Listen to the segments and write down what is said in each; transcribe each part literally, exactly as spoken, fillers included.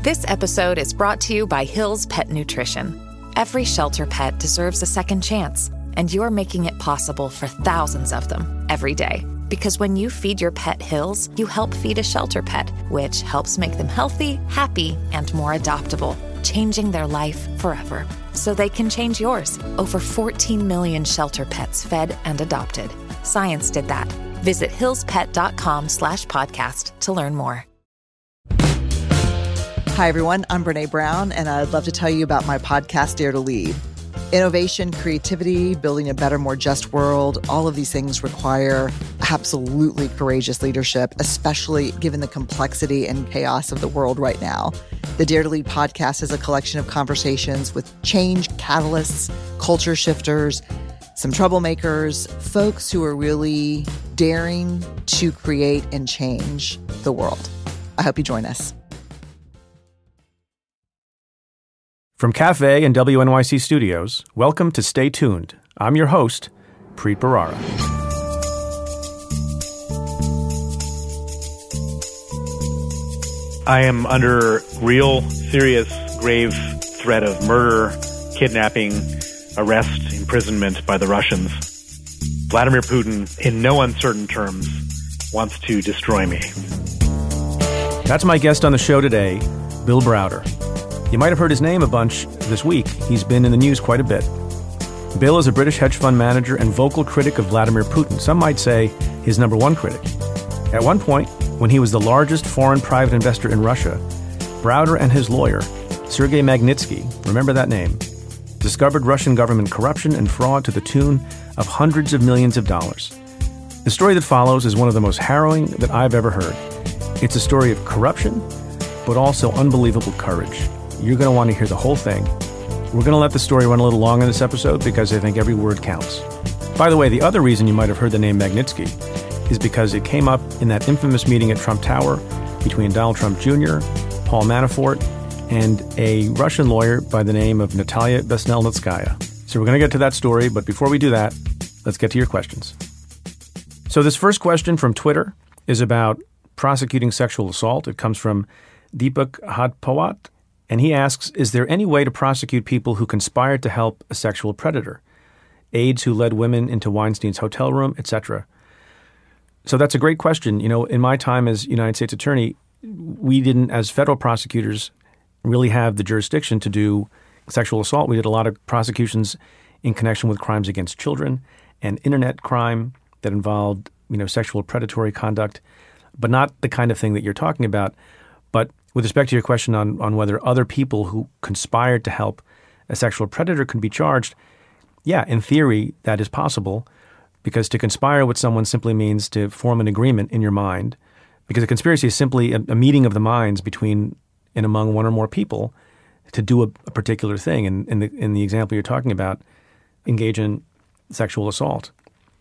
This episode is brought to you by Hill's Pet Nutrition. Every shelter pet deserves a second chance, and you're making it possible for thousands of them every day. Because when you feed your pet Hill's, you help feed a shelter pet, which helps make them healthy, happy, and more adoptable, changing their life forever. So they can change yours. Over fourteen million shelter pets fed and adopted. Science did that. Visit hillspet.com slash podcast to learn more. Hi, everyone. I'm Brene Brown, and I'd love to tell you about my podcast, Dare to Lead. Innovation, creativity, building a better, more just world, all of these things require absolutely courageous leadership, especially given the complexity and chaos of the world right now. The Dare to Lead podcast is a collection of conversations with change catalysts, culture shifters, some troublemakers, folks who are really daring to create and change the world. I hope you join us. From Cafe and W N Y C Studios, welcome to Stay Tuned. I'm your host, Preet Bharara. I am under real, serious, grave threat of murder, kidnapping, arrest, imprisonment by the Russians. Vladimir Putin, in no uncertain terms, wants to destroy me. That's my guest on the show today, Bill Browder. You might have heard his name a bunch this week. He's been in the news quite a bit. Bill is a British hedge fund manager and vocal critic of Vladimir Putin. Some might say his number one critic. At one point, when he was the largest foreign private investor in Russia, Browder and his lawyer, Sergei Magnitsky, remember that name, discovered Russian government corruption and fraud to the tune of hundreds of millions of dollars. The story that follows is one of the most harrowing that I've ever heard. It's a story of corruption, but also unbelievable courage. You're going to want to hear the whole thing. We're going to let the story run a little long in this episode because I think every word counts. By the way, the other reason you might have heard the name Magnitsky is because it came up in that infamous meeting at Trump Tower between Donald Trump Junior, Paul Manafort, and a Russian lawyer by the name of Natalia Vesnelnitskaya. So we're going to get to that story, but before we do that, let's get to your questions. So this first question from Twitter is about prosecuting sexual assault. It comes from Deepak Hadpawat. And he asks, is there any way to prosecute people who conspired to help a sexual predator? Aides who led women into Weinstein's hotel room, et cetera. So that's a great question. You know, in my time as United States Attorney, we didn't, as federal prosecutors, really have the jurisdiction to do sexual assault. We did a lot of prosecutions in connection with crimes against children and internet crime that involved, you know, sexual predatory conduct, but not the kind of thing that you're talking about. But with respect to your question on, on whether other people who conspired to help a sexual predator could be charged, yeah, in theory, that is possible, because to conspire with someone simply means to form an agreement in your mind, because a conspiracy is simply a, a meeting of the minds between and among one or more people to do a, a particular thing. And in the, in the example you're talking about, engage in sexual assault.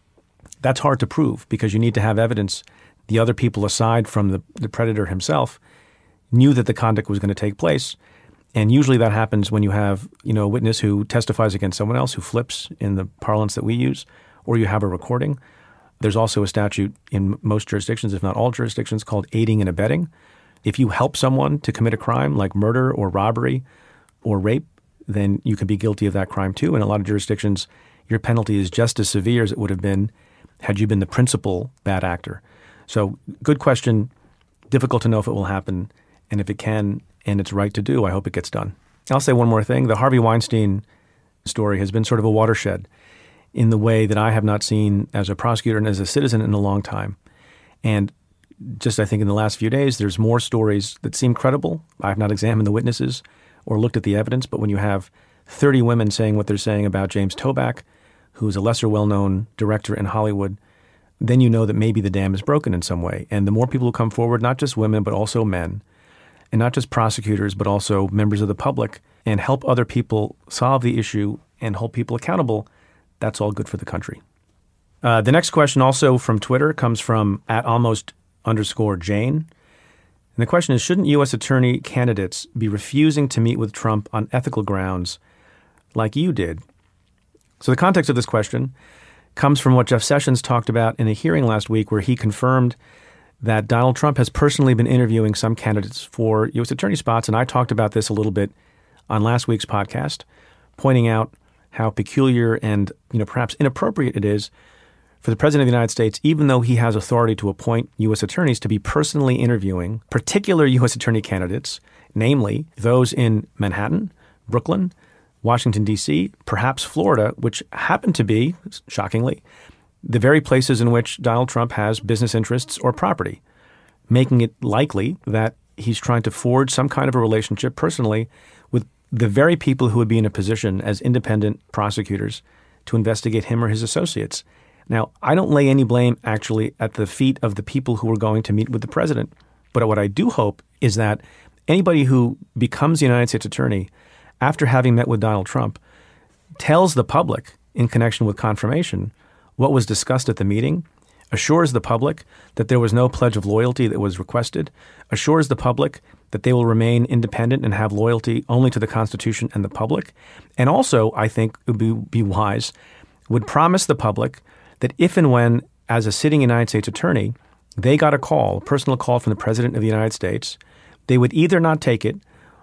That's hard to prove because you need to have evidence the other people aside from the, the predator himself knew that the conduct was going to take place. And usually that happens when you have, you know, a witness who testifies against someone else, who flips in the parlance that we use, or you have a recording. There's also a statute in most jurisdictions, if not all jurisdictions, called aiding and abetting. If you help someone to commit a crime like murder or robbery or rape, then you can be guilty of that crime too. In a lot of jurisdictions, your penalty is just as severe as it would have been had you been the principal bad actor. So good question. Difficult to know if it will happen. And if it can, and it's right to do, I hope it gets done. I'll say one more thing. The Harvey Weinstein story has been sort of a watershed in the way that I have not seen as a prosecutor and as a citizen in a long time. And just I think in the last few days, there's more stories that seem credible. I have not examined the witnesses or looked at the evidence, but when you have thirty women saying what they're saying about James Toback, who's a lesser well-known director in Hollywood, then you know that maybe the dam is broken in some way. And the more people who come forward, not just women, but also men, and not just prosecutors, but also members of the public, and help other people solve the issue and hold people accountable, that's all good for the country. Uh, the next question also from Twitter comes from at almost underscore Jane. And the question is, shouldn't U S attorney candidates be refusing to meet with Trump on ethical grounds like you did? So the context of this question comes from what Jeff Sessions talked about in a hearing last week where he confirmed that Donald Trump has personally been interviewing some candidates for U S attorney spots, and I talked about this a little bit on last week's podcast, pointing out how peculiar and, you know, perhaps inappropriate it is for the President of the United States, even though he has authority to appoint U S attorneys, to be personally interviewing particular U S attorney candidates, namely those in Manhattan, Brooklyn, Washington, D C, perhaps Florida, which happen to be, shockingly, the very places in which Donald Trump has business interests or property, making it likely that he's trying to forge some kind of a relationship personally with the very people who would be in a position as independent prosecutors to investigate him or his associates. Now, I don't lay any blame actually at the feet of the people who are going to meet with the president. But what I do hope is that anybody who becomes the United States attorney after having met with Donald Trump tells the public in connection with confirmation what was discussed at the meeting, assures the public that there was no pledge of loyalty that was requested, assures the public that they will remain independent and have loyalty only to the Constitution and the public, and also, I think it would be, be wise, would promise the public that if and when, as a sitting United States attorney, they got a call, a personal call from the President of the United States, they would either not take it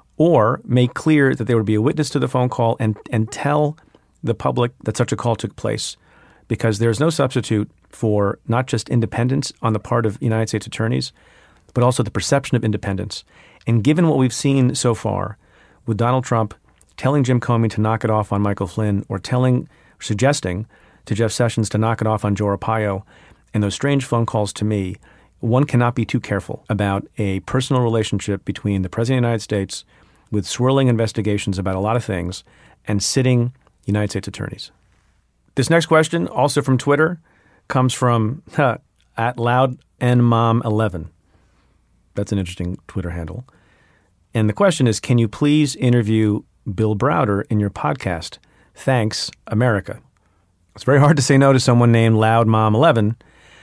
or make clear that there would be a witness to the phone call and, and tell the public that such a call took place. Because there's no substitute for not just independence on the part of United States attorneys, but also the perception of independence. And given what we've seen so far with Donald Trump telling Jim Comey to knock it off on Michael Flynn, or telling, suggesting to Jeff Sessions to knock it off on Joe Arpaio, and those strange phone calls to me, one cannot be too careful about a personal relationship between the President of the United States with swirling investigations about a lot of things and sitting United States attorneys. This next question, also from Twitter, comes from uh, at loud n mom eleven. That's an interesting Twitter handle. And the question is, can you please interview Bill Browder in your podcast? Thanks, America. It's very hard to say no to someone named loud mom eleven.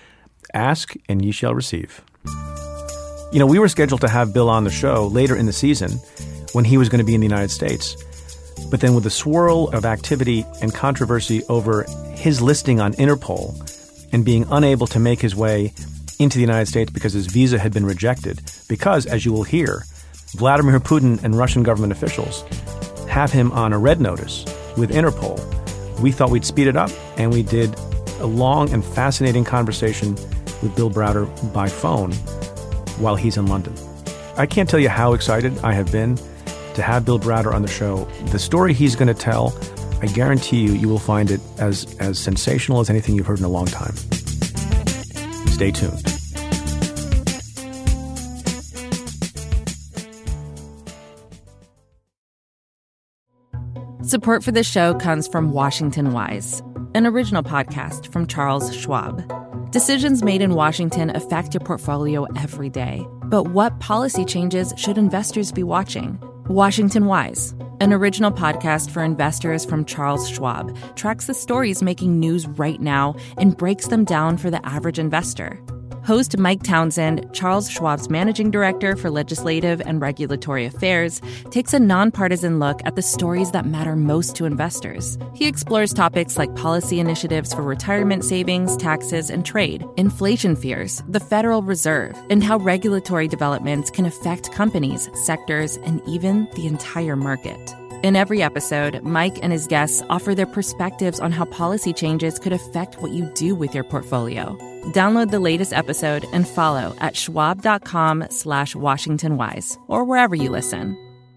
Ask and ye shall receive. You know, we were scheduled to have Bill on the show later in the season when he was going to be in the United States. But then with the swirl of activity and controversy over his listing on Interpol and being unable to make his way into the United States because his visa had been rejected, because, as you will hear, Vladimir Putin and Russian government officials have him on a red notice with Interpol, we thought we'd speed it up, and we did a long and fascinating conversation with Bill Browder by phone while he's in London. I can't tell you how excited I have been to have Bill Browder on the show. The story he's going to tell, I guarantee you, you will find it as, as sensational as anything you've heard in a long time. Stay tuned. Support for this show comes from Washington Wise, an original podcast from Charles Schwab. Decisions made in Washington affect your portfolio every day. But what policy changes should investors be watching? Washington Wise, an original podcast for investors from Charles Schwab, tracks the stories making news right now and breaks them down for the average investor. Host Mike Townsend, Charles Schwab's managing director for legislative and regulatory affairs, takes a nonpartisan look at the stories that matter most to investors. He explores topics like policy initiatives for retirement savings, taxes, and trade, inflation fears, the Federal Reserve, and how regulatory developments can affect companies, sectors, and even the entire market. In every episode, Mike and his guests offer their perspectives on how policy changes could affect what you do with your portfolio. Download the latest episode and follow at schwab.com slash WashingtonWise or wherever you listen.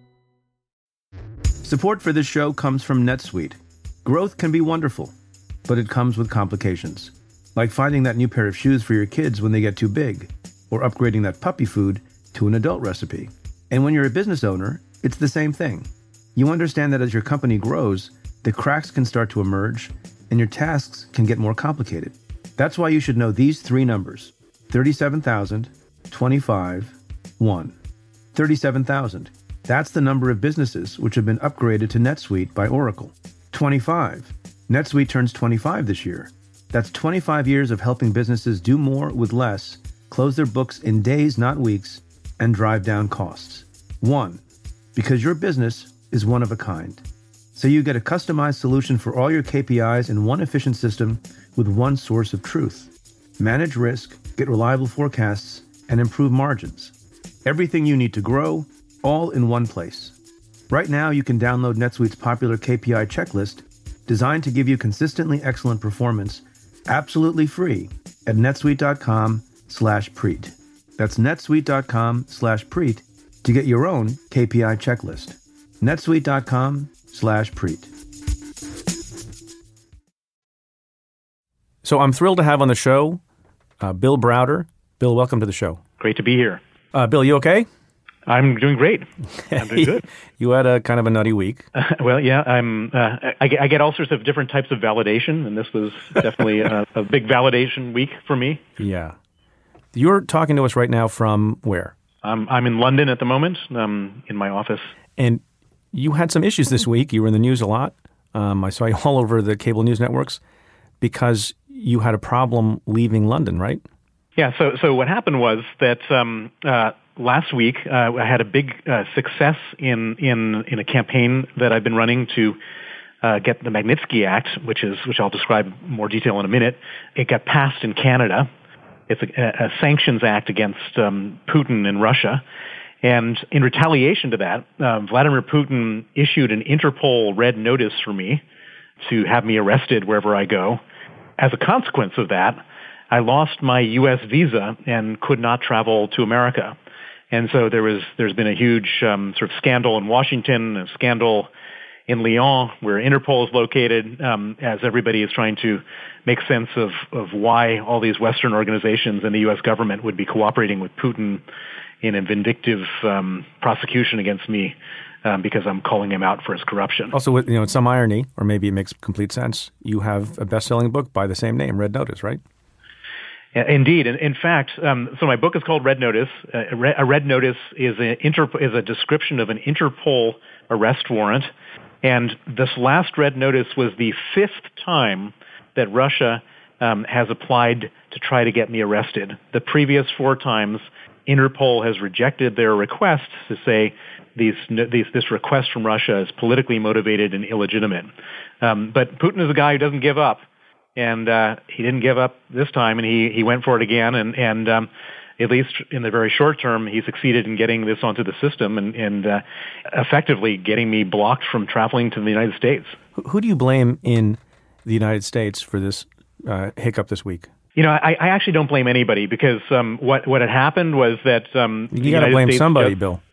Support for this show comes from NetSuite. Growth can be wonderful, but it comes with complications. Like finding that new pair of shoes for your kids when they get too big, or upgrading that puppy food to an adult recipe. And when you're a business owner, it's the same thing. You understand that as your company grows, the cracks can start to emerge and your tasks can get more complicated. That's why you should know these three numbers: thirty-seven thousand, twenty-five, one. thirty-seven thousand. That's the number of businesses which have been upgraded to NetSuite by Oracle. twenty-five. NetSuite turns twenty-five this year. That's twenty-five years of helping businesses do more with less, close their books in days, not weeks, and drive down costs. One. Because your business is one of a kind. So you get a customized solution for all your K P Is in one efficient system with one source of truth. Manage risk, get reliable forecasts, and improve margins. Everything you need to grow, all in one place. Right now, you can download NetSuite's popular K P I checklist, designed to give you consistently excellent performance, absolutely free at netsuite.com slash preet. That's netsuite.com slash preet to get your own K P I checklist. netsuite.com slash preet. So I'm thrilled to have on the show uh, Bill Browder. Bill, welcome to the show. Great to be here. Uh, Bill, you okay? I'm doing great. I'm doing good. You had a kind of a nutty week. Uh, well, yeah, I'm. Uh, I, I get all sorts of different types of validation, and this was definitely a, a big validation week for me. Yeah. You're talking to us right now from where? Um, I'm in London at the moment, um, in my office. And you had some issues this week. You were in the news a lot. Um, I saw you all over the cable news networks because you had a problem leaving London, right? Yeah, so so what happened was that um, uh, last week uh, I had a big uh, success in, in in a campaign that I've been running to uh, get the Magnitsky Act, which is which I'll describe in more detail in a minute. It got passed in Canada. It's a, a sanctions act against um, Putin and Russia. And in retaliation to that, uh, Vladimir Putin issued an Interpol red notice for me to have me arrested wherever I go. As a consequence of that, I lost my U S visa and could not travel to America. And so there was, there's been a huge um, sort of scandal in Washington, a scandal in Lyon, where Interpol is located, um, as everybody is trying to make sense of, of why all these Western organizations and the U S government would be cooperating with Putin in a vindictive um, prosecution against me um, because I'm calling him out for his corruption. Also, with, you know, some irony, or maybe it makes complete sense, you have a best-selling book by the same name, Red Notice, right? Indeed. In, in fact, um, so my book is called Red Notice. Uh, a red notice is a, inter, is a description of an Interpol arrest warrant. And this last red notice was the fifth time that Russia um, has applied to try to get me arrested. The previous four times, Interpol has rejected their requests to say these, these, this request from Russia is politically motivated and illegitimate. Um, but Putin is a guy who doesn't give up. And uh, he didn't give up this time, and he, he went for it again. And, and um, at least in the very short term, he succeeded in getting this onto the system and, and uh, effectively getting me blocked from traveling to the United States. Who do you blame in the United States for this uh, hiccup this week? You know, I, I actually don't blame anybody because um, what what had happened was that um, you got to blame States somebody, just, Bill.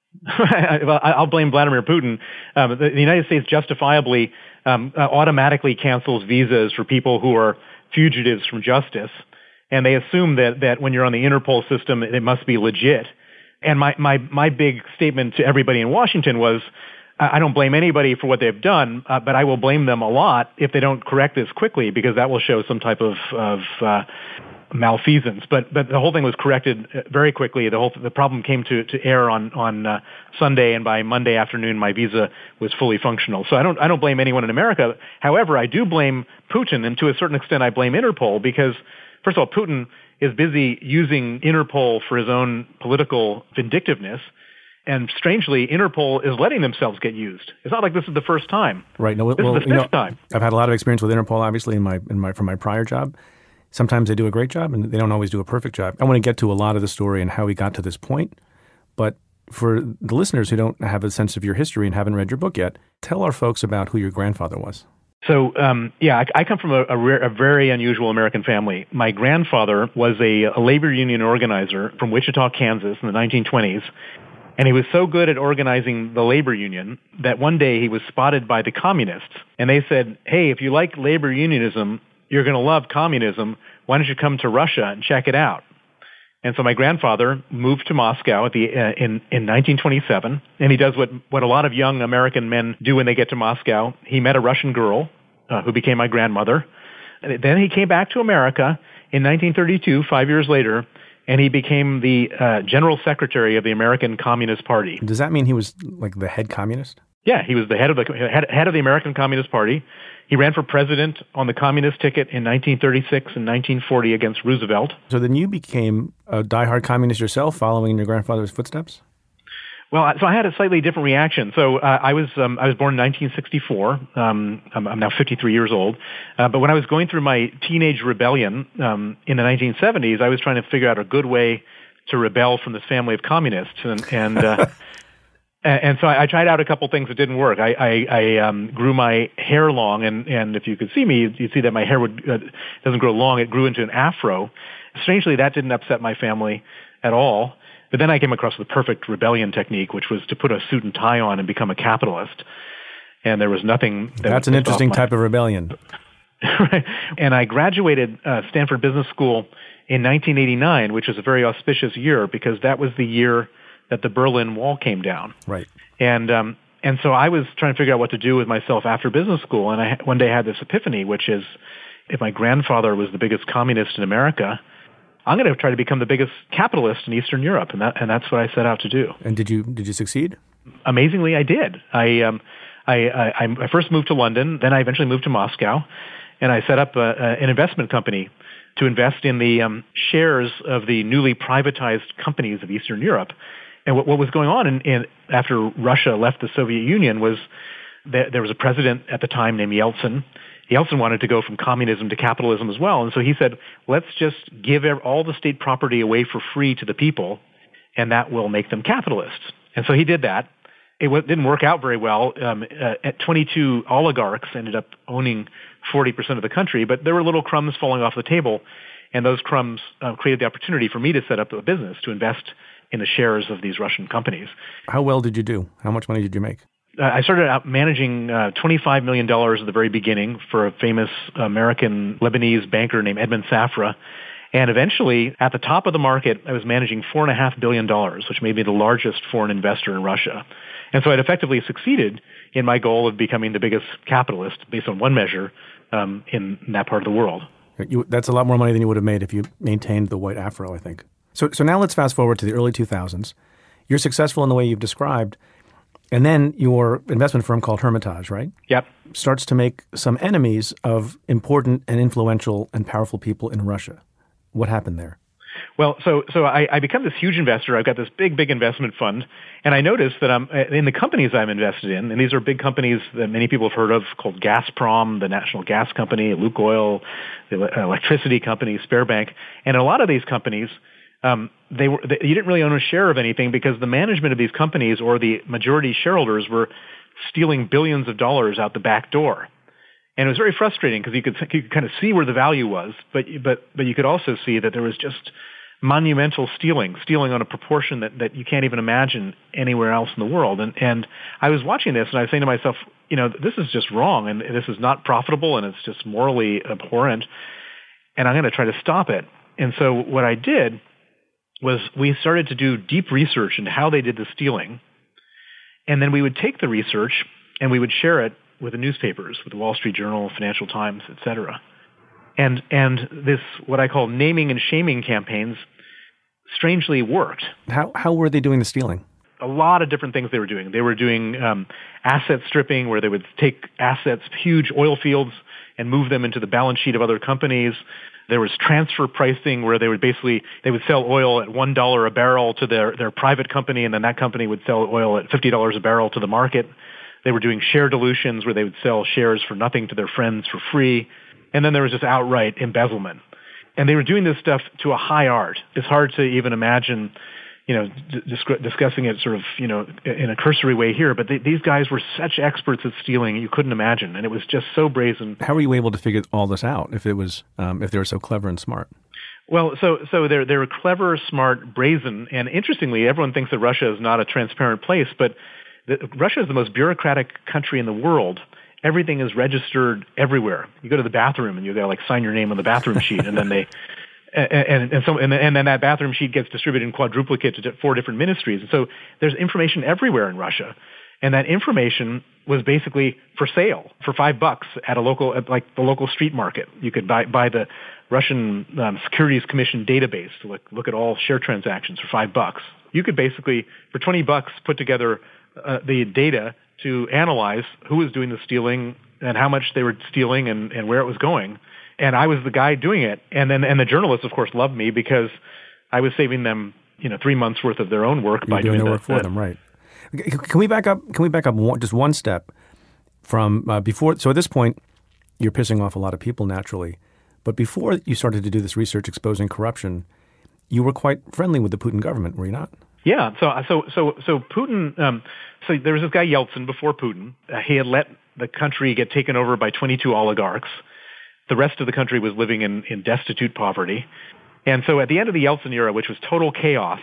Well, I'll blame Vladimir Putin. Um, the, the United States justifiably um, uh, automatically cancels visas for people who are fugitives from justice, and they assume that that when you're on the Interpol system, it must be legit. And my my my big statement to everybody in Washington was, I don't blame anybody for what they've done, uh, but I will blame them a lot if they don't correct this quickly, because that will show some type of, of uh, malfeasance. But but the whole thing was corrected very quickly. The whole the problem came to, to air on on uh, Sunday, and by Monday afternoon, my visa was fully functional. So I don't I don't blame anyone in America. However, I do blame Putin, and to a certain extent, I blame Interpol because, first of all, Putin is busy using Interpol for his own political vindictiveness. And strangely, Interpol is letting themselves get used. It's not like this is the first time. Right. No, this well, is the fifth you know, time. I've had a lot of experience with Interpol, obviously, in my in my from my prior job. Sometimes they do a great job, and they don't always do a perfect job. I want to get to a lot of the story and how we got to this point. But for the listeners who don't have a sense of your history and haven't read your book yet, tell our folks about who your grandfather was. So, um, yeah, I, I come from a, a, rare, a very unusual American family. My grandfather was a, a labor union organizer from Wichita, Kansas in the nineteen twenties. And he was so good at organizing the labor union that one day he was spotted by the communists. And they said, hey, if you like labor unionism, you're going to love communism. Why don't you come to Russia and check it out? And so my grandfather moved to Moscow at the, uh, in, in nineteen twenty-seven. And he does what, what a lot of young American men do when they get to Moscow. He met a Russian girl uh, who became my grandmother. And then he came back to America in nineteen thirty-two, five years later, and he became the uh, general secretary of the American Communist Party. Does that mean he was like the head communist? Yeah, he was the head of the head, head of the American Communist Party. He ran for president on the communist ticket in nineteen thirty-six and nineteen forty against Roosevelt. So then you became a diehard communist yourself, following in your grandfather's footsteps? Well, so I had a slightly different reaction. So uh, I was um, I was born in nineteen sixty-four. Um, I'm, I'm now fifty-three years old. Uh, but when I was going through my teenage rebellion um, in the nineteen seventies, I was trying to figure out a good way to rebel from this family of communists. And, and, uh, and so I, I tried out a couple things that didn't work. I, I, I um, grew my hair long, and, and if you could see me, you'd see that my hair would, uh, doesn't grow long. It grew into an afro. Strangely, that didn't upset my family at all. But then I came across the perfect rebellion technique, which was to put a suit and tie on and become a capitalist. And there was nothing that That's an interesting my... type of rebellion. Right. And I graduated uh, Stanford Business School in nineteen eighty-nine, which was a very auspicious year because that was the year that the Berlin Wall came down. Right. And um, and so I was trying to figure out what to do with myself after business school. And I one day had this epiphany, which is, if my grandfather was the biggest communist in America, I'm going to try to become the biggest capitalist in Eastern Europe, and that and that's what I set out to do. And did you did you succeed? Amazingly, I did. I um I I, I first moved to London, then I eventually moved to Moscow, and I set up a, a, an investment company to invest in the um, shares of the newly privatized companies of Eastern Europe. And what, what was going on in, in after Russia left the Soviet Union was that there was a president at the time named Yeltsin. Yeltsin wanted to go from communism to capitalism as well. And so he said, let's just give all the state property away for free to the people, and that will make them capitalists. And so he did that. It w- didn't work out very well. Um, uh, at twenty-two oligarchs ended up owning forty percent of the country, but there were little crumbs falling off the table, and those crumbs uh, created the opportunity for me to set up a business to invest in the shares of these Russian companies. How well did you do? How much money did you make? Uh, I started out managing uh, twenty-five million dollars at the very beginning for a famous American Lebanese banker named Edmond Safra. And eventually, at the top of the market, I was managing four point five billion dollars, which made me the largest foreign investor in Russia. And so I'd effectively succeeded in my goal of becoming the biggest capitalist, based on one measure, um, in that part of the world. You, that's a lot more money than you would have made if you maintained the white afro, I think. So, so now let's fast forward to the early two thousands. You're successful in the way you've described. And then your investment firm called Hermitage, right? Yep. Starts to make some enemies of important and influential and powerful people in Russia. What happened there? Well, so so I, I become this huge investor. I've got this big, big investment fund, and I noticed that I'm in the companies I'm invested in, and these are big companies that many people have heard of, called Gazprom, the national gas company, Lukoil, the electricity company, Sberbank, and a lot of these companies, um, they were they, you didn't really own a share of anything because the management of these companies or the majority shareholders were stealing billions of dollars out the back door. And it was very frustrating because you could you could kind of see where the value was, but but but you could also see that there was just monumental stealing, stealing on a proportion that, that you can't even imagine anywhere else in the world. And and I was watching this and I was saying to myself, you know, this is just wrong and this is not profitable and it's just morally abhorrent, and I'm going to try to stop it. And so what I did was we started to do deep research into how they did the stealing, and then we would take the research and we would share it with the newspapers, with the Wall Street Journal, Financial Times, et cetera. And and this, what I call naming and shaming campaigns, strangely worked. How how were they doing the stealing? A lot of different things they were doing. They were doing um, asset stripping, where they would take assets, huge oil fields, and move them into the balance sheet of other companies. There was transfer pricing, where they would basically, they would sell oil at one dollar a barrel to their, their private company, and then that company would sell oil at fifty dollars a barrel to the market. They were doing share dilutions, where they would sell shares for nothing to their friends for free. And then there was just outright embezzlement. And they were doing this stuff to a high art. It's hard to even imagine, you know, d- discussing it sort of, you know, in a cursory way here. But they, these guys were such experts at stealing, you couldn't imagine. And it was just so brazen. How were you able to figure all this out if it was, um, if they were so clever and smart? Well, so so they're they're clever, smart, brazen. And interestingly, everyone thinks that Russia is not a transparent place, but the, Russia is the most bureaucratic country in the world. Everything is registered everywhere. You go to the bathroom and you gotta like sign your name on the bathroom sheet, and then they, and and, and so and, and then that bathroom sheet gets distributed in quadruplicate to four different ministries. And so there's information everywhere in Russia, and that information was basically for sale for five bucks at a local, at like the local street market. You could buy buy the Russian um, Securities Commission database to look look at all share transactions for five bucks. You could basically for twenty bucks put together uh, the data to analyze who was doing the stealing and how much they were stealing and, and where it was going. And I was the guy doing it. And then and the journalists, of course, loved me because I was saving them, you know, three months worth of their own work You're by doing doing their work for that. them, right? Can we back up? Can we back up one, just one step from uh, before? So at this point, you're pissing off a lot of people naturally. But before you started to do this research exposing corruption, you were quite friendly with the Putin government, were you not? Yeah. So so so so Putin. Um, so there was this guy Yeltsin before Putin. Uh, he had let the country get taken over by twenty-two oligarchs. The rest of the country was living in, in destitute poverty. And so at the end of the Yeltsin era, which was total chaos,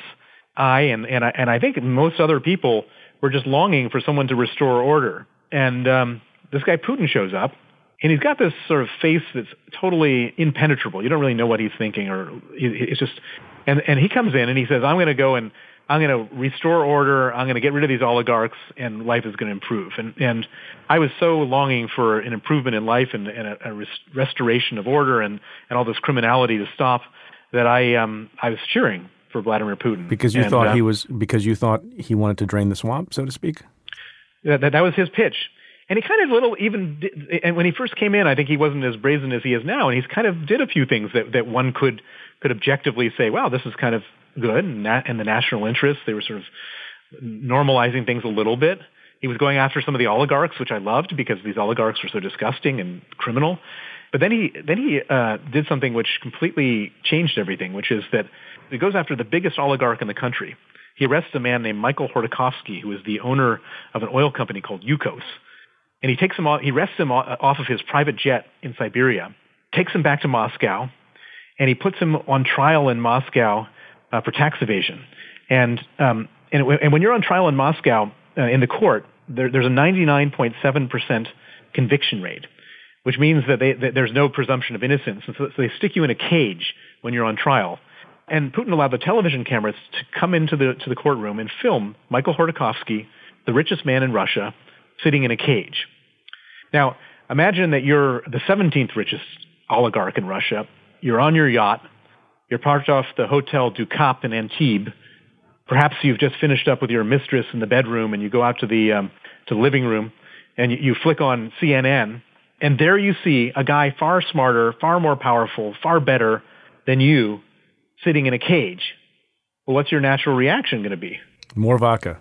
I and and I, and I think most other people were just longing for someone to restore order. And um, this guy Putin shows up, and he's got this sort of face that's totally impenetrable. You don't really know what he's thinking, or it's just. And and he comes in and he says, "I'm going to go and I'm going to restore order. I'm going to get rid of these oligarchs, and life is going to improve." And and I was so longing for an improvement in life and, and a, a res- restoration of order and, and all this criminality to stop that I um I was cheering for Vladimir Putin because you and, thought uh, he was because you thought he wanted to drain the swamp, so to speak. That that, that was his pitch. And he kind of little even, did, and when he first came in, I think he wasn't as brazen as he is now. And he's kind of did a few things that, that one could could objectively say, wow, this is kind of good and in the national interest. They were sort of normalizing things a little bit. He was going after some of the oligarchs, which I loved because these oligarchs were so disgusting and criminal. But then he then he uh, did something which completely changed everything, which is that he goes after the biggest oligarch in the country. He arrests a man named Michael Khodorkovsky, who is the owner of an oil company called Yukos. And he takes him off, he arrests him off of his private jet in Siberia, takes him back to Moscow, and he puts him on trial in Moscow uh, for tax evasion. And um, and, and when you're on trial in Moscow uh, in the court, there, there's a ninety-nine point seven percent conviction rate, which means that, they, that there's no presumption of innocence. And so, so they stick you in a cage when you're on trial. And Putin allowed the television cameras to come into the to the courtroom and film Michael Khodorkovsky, the richest man in Russia, sitting in a cage. Now, imagine that you're the seventeenth richest oligarch in Russia. You're on your yacht. You're parked off the Hotel du Cap in Antibes. Perhaps you've just finished up with your mistress in the bedroom, and you go out to the um, to the living room, and you, you flick on C N N, and there you see a guy far smarter, far more powerful, far better than you, sitting in a cage. Well, what's your natural reaction going to be? More vodka.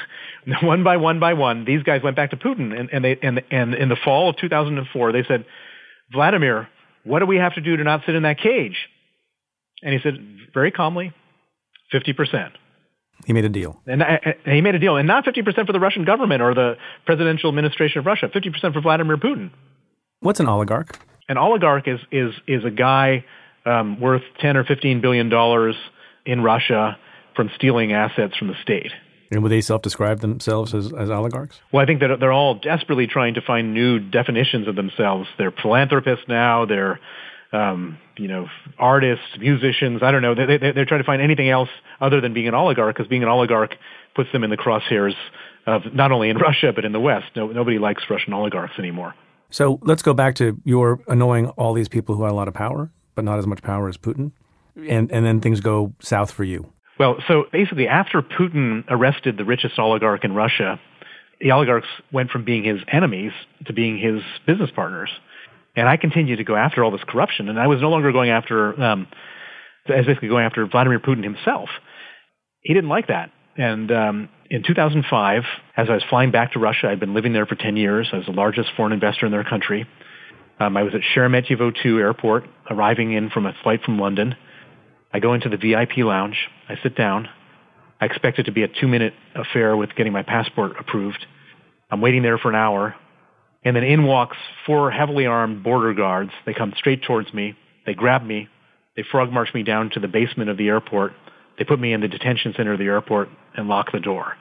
One by one by one, these guys went back to Putin, and, and, they, and, and in the fall of two thousand four, they said, Vladimir, what do we have to do to not sit in that cage? And he said, very calmly, fifty percent. He made a deal. And, and he made a deal, and not fifty percent for the Russian government or the presidential administration of Russia, fifty percent for Vladimir Putin. What's an oligarch? An oligarch is is is a guy um, worth ten or fifteen billion dollars in Russia from stealing assets from the state. And would they self-describe themselves as, as oligarchs? Well, I think that they're all desperately trying to find new definitions of themselves. They're philanthropists now. They're, um, you know, artists, musicians. I don't know. They, they, they're trying to find anything else other than being an oligarch, because being an oligarch puts them in the crosshairs of not only in Russia but in the West. No, nobody likes Russian oligarchs anymore. So let's go back to your annoying all these people who had a lot of power, but not as much power as Putin, and and then things go south for you. Well, so basically after Putin arrested the richest oligarch in Russia, the oligarchs went from being his enemies to being his business partners. And I continued to go after all this corruption, and I was no longer going after, um, I was basically going after Vladimir Putin himself. He didn't like that. And um, in two thousand five, as I was flying back to Russia, I'd been living there for ten years. I was the largest foreign investor in their country. Um, I was at Sheremetyevo two airport, arriving in from a flight from London. I go into the V I P lounge. I sit down. I expect it to be a two-minute affair with getting my passport approved. I'm waiting there for an hour. And then in walks four heavily armed border guards. They come straight towards me. They grab me. They frog march me down to the basement of the airport. They put me in the detention center of the airport and lock the door.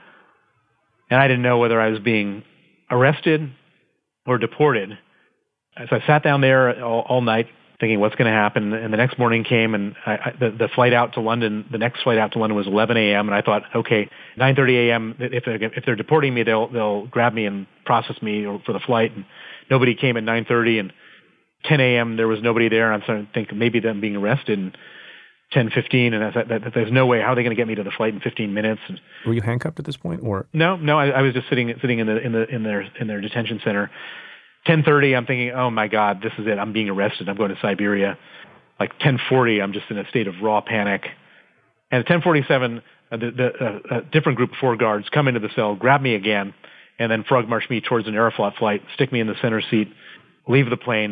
And I didn't know whether I was being arrested or deported. So I sat down there all, all night, thinking what's going to happen. And the next morning came, and I, I, the, the flight out to London, the next flight out to London was eleven a.m. And I thought, okay, nine thirty a.m. If they're, if they're deporting me, they'll they'll grab me and process me for the flight. And nobody came at nine thirty, and ten a.m. there was nobody there. And I'm starting to think maybe them being arrested. And ten fifteen, and I thought that, that there's no way. How are they going to get me to the flight in fifteen minutes? And were you handcuffed at this point, or no? No, I, I was just sitting sitting in the in the in their in their detention center. ten thirty, I'm thinking, oh my God, this is it. I'm being arrested. I'm going to Siberia. Like ten forty, I'm just in a state of raw panic. And at ten forty-seven, uh, the, the, uh, a different group of four guards come into the cell, grab me again, and then frog march me towards an Aeroflot flight, stick me in the center seat, leave the plane,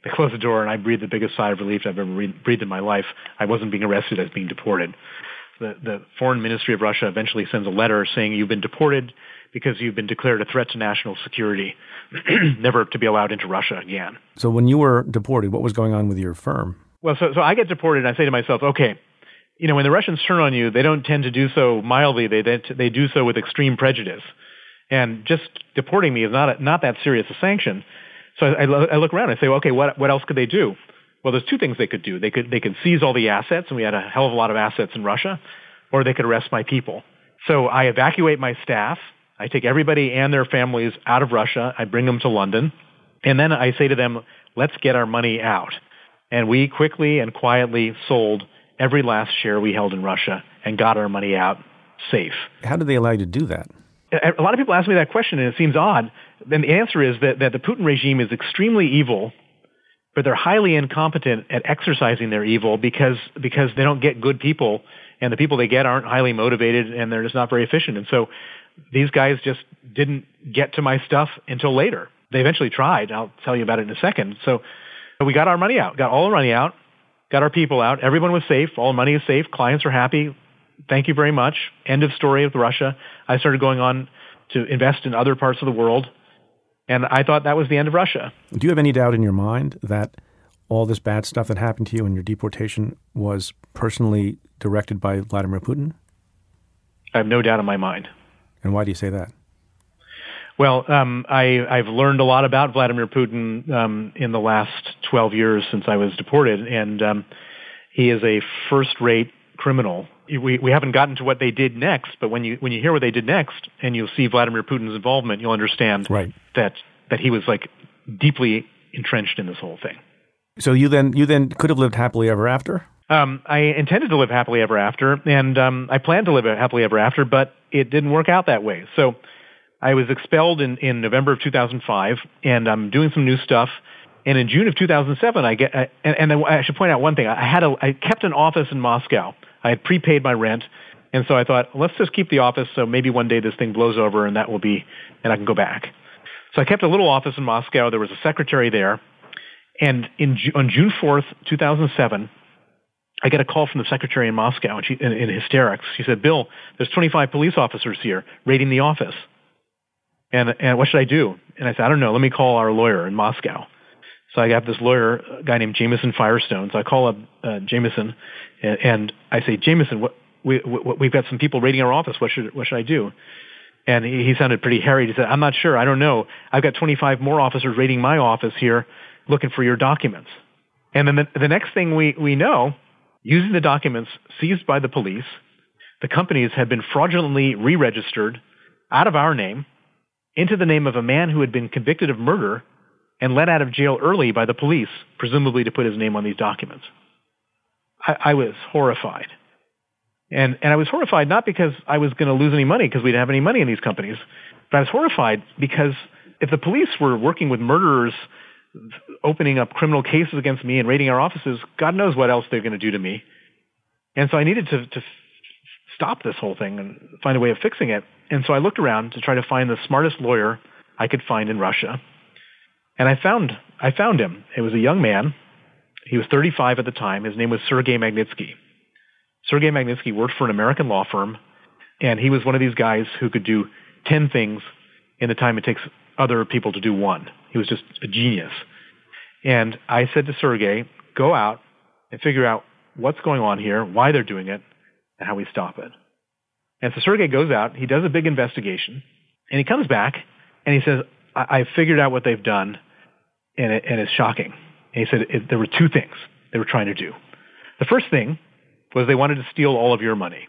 They closed the door, and I breathed the biggest sigh of relief I've ever breathed in my life. I wasn't being arrested. I was being deported. The, the Foreign Ministry of Russia eventually sends a letter saying you've been deported because you've been declared a threat to national security, never to be allowed into Russia again. So when you were deported, what was going on with your firm? Well, so, so I get deported, and I say to myself, okay, you know, when the Russians turn on you, they don't tend to do so mildly. They they, they do so with extreme prejudice. And just deporting me is not a, not that serious a sanction. So I, I look around and I say, well, okay, what what else could they do? Well, there's two things they could do. They could they could seize all the assets, and we had a hell of a lot of assets in Russia, or they could arrest my people. So I evacuate my staff. I take everybody and their families out of Russia. I bring them to London, and then I say to them, let's get our money out. And we quickly and quietly sold every last share we held in Russia and got our money out safe. How did they allow you to do that? A lot of people ask me that question, and it seems odd. And the answer is that, that the Putin regime is extremely evil, but they're highly incompetent at exercising their evil because because they don't get good people, and the people they get aren't highly motivated, and they're just not very efficient. And so these guys just didn't get to my stuff until later. They eventually tried. I'll tell you about it in a second. So we got our money out, got all the money out, got our people out. Everyone was safe. All the money is safe. Clients are happy. Thank you very much. End of story with Russia. I started going on to invest in other parts of the world, and I thought that was the end of Russia. Do you have any doubt in your mind that all this bad stuff that happened to you in your deportation was personally directed by Vladimir Putin? I have no doubt in my mind. And why do you say that? Well, um, I, I've learned a lot about Vladimir Putin um, in the last twelve years since I was deported, and um, he is a first-rate criminal. We, we haven't gotten to what they did next, but when you when you hear what they did next, and you'll see Vladimir Putin's involvement, you'll understand right. that that he was like deeply entrenched in this whole thing. So you then you then could have lived happily ever after? Um, I intended to live happily ever after, and um, I planned to live happily ever after, but it didn't work out that way. So I was expelled in, in November of two thousand five, and I'm doing some new stuff. And in June of two thousand seven, I get, I, and, and I should point out one thing. I had a, I kept an office in Moscow. I had prepaid my rent, and so I thought, let's just keep the office. So maybe one day this thing blows over, and that will be, and I can go back. So I kept a little office in Moscow. There was a secretary there, and in on June fourth, two thousand seven, I get a call from the secretary in Moscow, and she, in, in hysterics, she said, "Bill, there's twenty-five police officers here raiding the office, and and what should I do?" And I said, "I don't know. Let me call our lawyer in Moscow." So I got this lawyer, a guy named Jameson Firestone. So I call up uh, Jameson, and, and I say, "Jameson, what, we, we, we've got some people raiding our office. What should what should I do?" And he, he sounded pretty harried. He said, "I'm not sure. I don't know. I've got twenty-five more officers raiding my office here, looking for your documents." And then the, the next thing we, we know, using the documents seized by the police, the companies had been fraudulently re-registered out of our name into the name of a man who had been convicted of murder and let out of jail early by the police, presumably to put his name on these documents. I, I was horrified. And, and I was horrified not because I was going to lose any money because we didn't have any money in these companies, but I was horrified because if the police were working with murderers, opening up criminal cases against me and raiding our offices, God knows what else they're going to do to me. And so I needed to, to stop this whole thing and find a way of fixing it. And so I looked around to try to find the smartest lawyer I could find in Russia. And I found I found him. It was a young man. He was thirty-five at the time. His name was Sergei Magnitsky. Sergei Magnitsky worked for an American law firm, and he was one of these guys who could do ten things in the time it takes other people to do one. He was just a genius. And I said to Sergei, go out and figure out what's going on here, why they're doing it, and how we stop it. And so Sergei goes out, he does a big investigation, and he comes back, and he says, I, I figured out what they've done, and, it, and it's shocking. And he said it, there were two things they were trying to do. The first thing was they wanted to steal all of your money.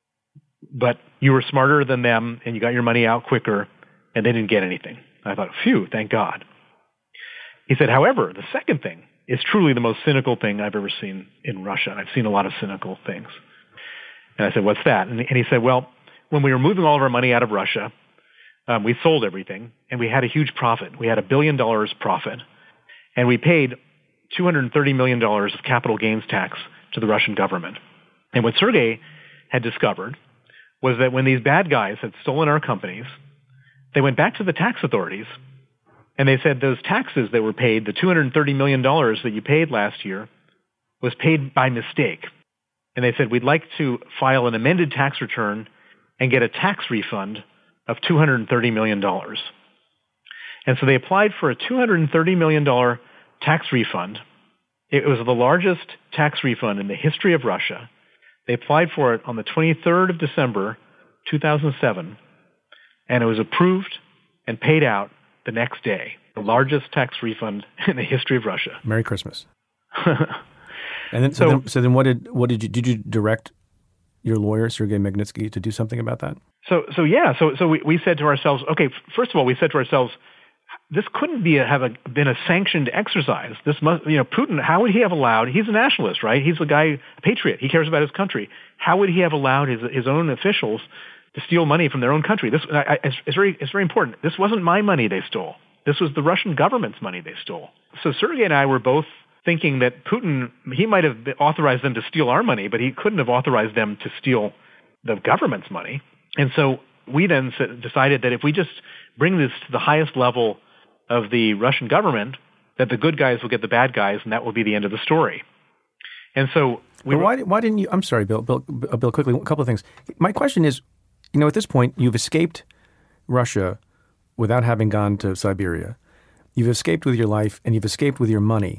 But you were smarter than them, and you got your money out quicker, and they didn't get anything. I thought, phew, thank God. He said, however, the second thing is truly the most cynical thing I've ever seen in Russia, and I've seen a lot of cynical things. And I said, what's that? And he said, well, when we were moving all of our money out of Russia, um, we sold everything, and we had a huge profit. We had a billion dollars profit, and we paid two hundred thirty million dollars of capital gains tax to the Russian government. And what Sergei had discovered was that when these bad guys had stolen our companies, they went back to the tax authorities And they said those taxes that were paid, the two hundred thirty million dollars that you paid last year, was paid by mistake. And they said, we'd like to file an amended tax return and get a tax refund of two hundred thirty million dollars. And so they applied for a two hundred thirty million dollars tax refund. It was the largest tax refund in the history of Russia. They applied for it on the twenty-third of December, two thousand seven, and it was approved and paid out the next day. The largest tax refund in the history of Russia. Merry Christmas. And then, so, so, then, so then, what did what did you did you direct your lawyer Sergei Magnitsky to do something about that? So so yeah, so so we, we said to ourselves, okay, first of all, we said to ourselves, this couldn't be a, have a, been a sanctioned exercise. This must, you know, Putin. How would he have allowed? He's a nationalist, right? He's a guy, a patriot. He cares about his country. How would he have allowed his his own officials to steal money from their own country? This I, it's, it's very it's very important. This wasn't my money they stole. This was the Russian government's money they stole. So Sergei and I were both thinking that Putin, he might have authorized them to steal our money, but he couldn't have authorized them to steal the government's money. And so we then decided that if we just bring this to the highest level of the Russian government, that the good guys will get the bad guys, and that will be the end of the story. And so we but why, why didn't you, I'm sorry, Bill, Bill, Bill, quickly, a couple of things. My question is, you know, at this point, you've escaped Russia without having gone to Siberia. You've escaped with your life, and you've escaped with your money.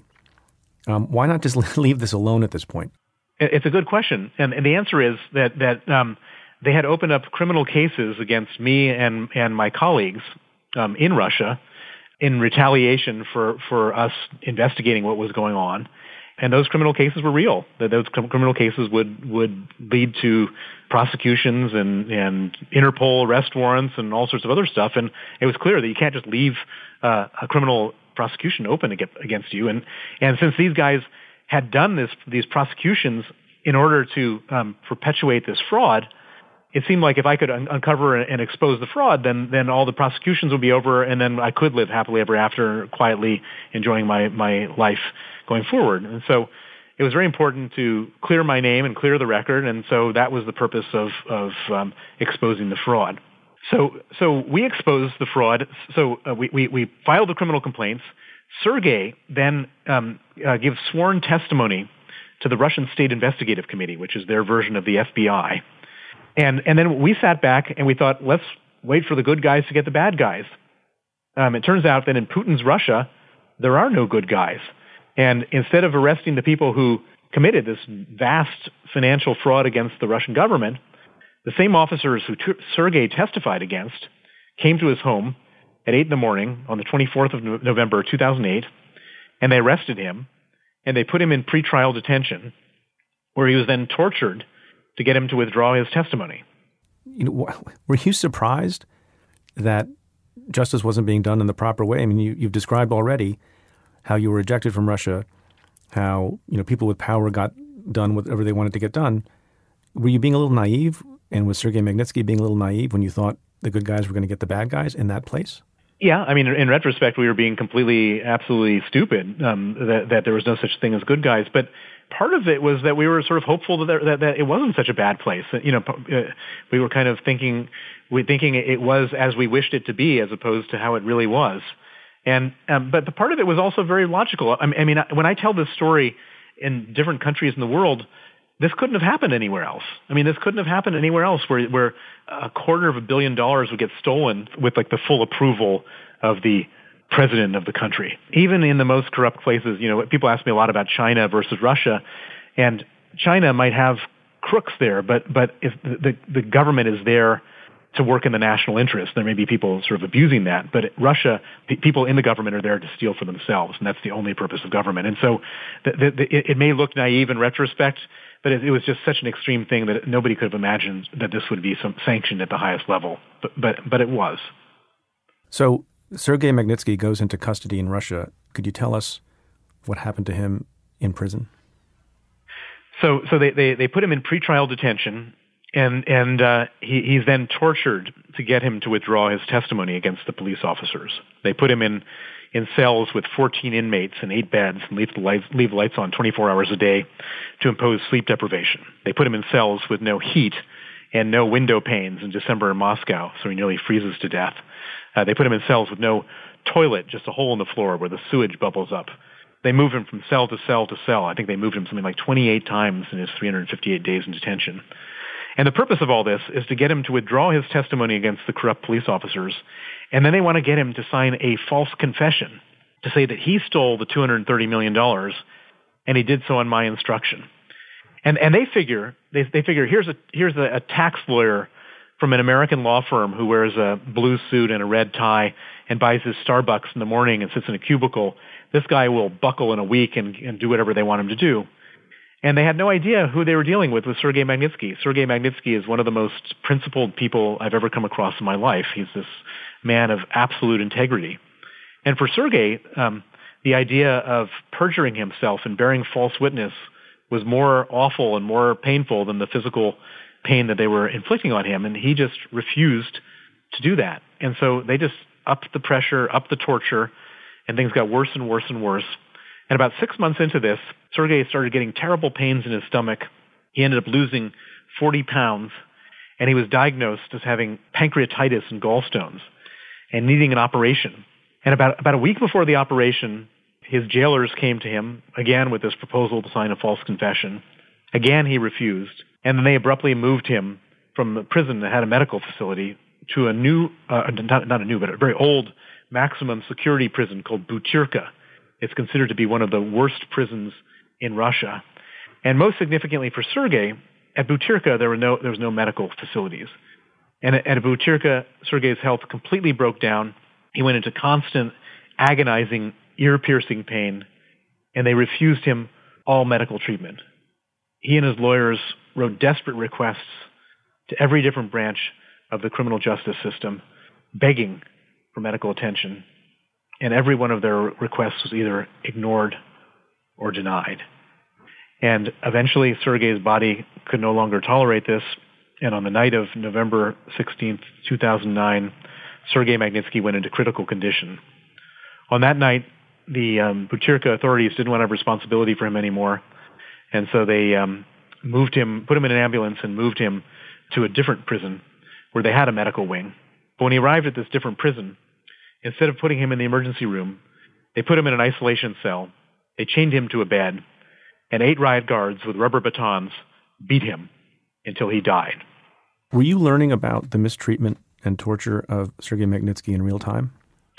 Um, why not just leave this alone at this point? It's a good question. And, and the answer is that, that um, they had opened up criminal cases against me and, and my colleagues um, in Russia in retaliation for, for us investigating what was going on. And those criminal cases were real. That those criminal cases would, would lead to prosecutions and, and Interpol arrest warrants and all sorts of other stuff. And it was clear that you can't just leave uh, a criminal prosecution open against you. And, and since these guys had done this, these prosecutions in order to um, perpetuate this fraud, it seemed like if I could un- uncover and expose the fraud, then then all the prosecutions would be over, and then I could live happily ever after, quietly enjoying my, my life going forward. And so it was very important to clear my name and clear the record, and so that was the purpose of, of um, exposing the fraud. So so we exposed the fraud. So uh, we, we, we filed the criminal complaints. Sergei then um, uh, gives sworn testimony to the Russian State Investigative Committee, which is their version of the F B I. And and then we sat back and we thought, let's wait for the good guys to get the bad guys. Um, it turns out that in Putin's Russia, there are no good guys. And instead of arresting the people who committed this vast financial fraud against the Russian government, the same officers who t- Sergei testified against came to his home at eight in the morning on the twenty-fourth of November, two thousand eight, and they arrested him, and they put him in pretrial detention, where he was then tortured to get him to withdraw his testimony. You know, were you surprised that justice wasn't being done in the proper way? I mean, you, you've described already how you were ejected from Russia, how, you know, people with power got done whatever they wanted to get done. Were you being a little naive, and was Sergei Magnitsky being a little naive when you thought the good guys were going to get the bad guys in that place? Yeah, I mean, in retrospect, we were being completely, absolutely stupid, um, that, that there was no such thing as good guys. But part of it was that we were sort of hopeful that, there, that, that it wasn't such a bad place. You know, we were kind of thinking, we thinking it was as we wished it to be, as opposed to how it really was. And um, but the part of it was also very logical. I mean, I mean, when I tell this story in different countries in the world, this couldn't have happened anywhere else. I mean, this couldn't have happened anywhere else where where a quarter of a billion dollars would get stolen with like the full approval of the president of the country. Even in the most corrupt places, you know, people ask me a lot about China versus Russia, and China might have crooks there, but but if the the government is there to work in the national interest, there may be people sort of abusing that. But Russia, p- people in the government are there to steal for themselves, and that's the only purpose of government. And so the, the, the, it, it may look naive in retrospect, but it, it was just such an extreme thing that nobody could have imagined that this would be some sanctioned at the highest level. But but, but it was. So Sergei Magnitsky goes into custody in Russia. Could you tell us what happened to him in prison? So so they, they, they put him in pretrial detention, and and uh, he, he's then tortured to get him to withdraw his testimony against the police officers. They put him in, in cells with fourteen inmates and eight beds and leave the lights, leave lights on twenty-four hours a day to impose sleep deprivation. They put him in cells with no heat and no window panes in December in Moscow, so he nearly freezes to death. Uh, they put him in cells with no toilet, just a hole in the floor where the sewage bubbles up. They moved him from cell to cell to cell. I think they moved him something like twenty-eight times in his three hundred fifty-eight days in detention. And the purpose of all this is to get him to withdraw his testimony against the corrupt police officers, and then they want to get him to sign a false confession to say that he stole the two hundred thirty million dollars and he did so on my instruction. And and they figure they they figure here's a here's a, a tax lawyer from an American law firm who wears a blue suit and a red tie and buys his Starbucks in the morning and sits in a cubicle. This guy will buckle in a week and, and do whatever they want him to do. And they had no idea who they were dealing with with Sergei Magnitsky. Sergei Magnitsky is one of the most principled people I've ever come across in my life. He's this man of absolute integrity. And for Sergei, um, the idea of perjuring himself and bearing false witness was more awful and more painful than the physical pain that they were inflicting on him. And he just refused to do that. And so they just upped the pressure, upped the torture, and things got worse and worse and worse. And about six months into this, Sergei started getting terrible pains in his stomach. He ended up losing forty pounds, and he was diagnosed as having pancreatitis and gallstones and needing an operation. And about, about a week before the operation, his jailers came to him, again with this proposal to sign a false confession. Again, he refused, and then they abruptly moved him from a prison that had a medical facility to a new, uh, not, not a new, but a very old maximum security prison called Butyrka. It's considered to be one of the worst prisons in Russia. And most significantly for Sergei, at Butyrka, there were no, there was no medical facilities. And at, at Butyrka, Sergei's health completely broke down. He went into constant, agonizing, ear-piercing pain, and they refused him all medical treatment. He and his lawyers wrote desperate requests to every different branch of the criminal justice system, begging for medical attention. And every one of their requests was either ignored or denied. And eventually, Sergei's body could no longer tolerate this. And on the night of November sixteenth, two thousand nine, Sergei Magnitsky went into critical condition. On that night, the um, Butyrka authorities didn't want to have responsibility for him anymore. And so they um, moved him, put him in an ambulance and moved him to a different prison where they had a medical wing. But when he arrived at this different prison, instead of putting him in the emergency room, they put him in an isolation cell. They chained him to a bed, and eight riot guards with rubber batons beat him until he died. Were you learning about the mistreatment and torture of Sergei Magnitsky in real time?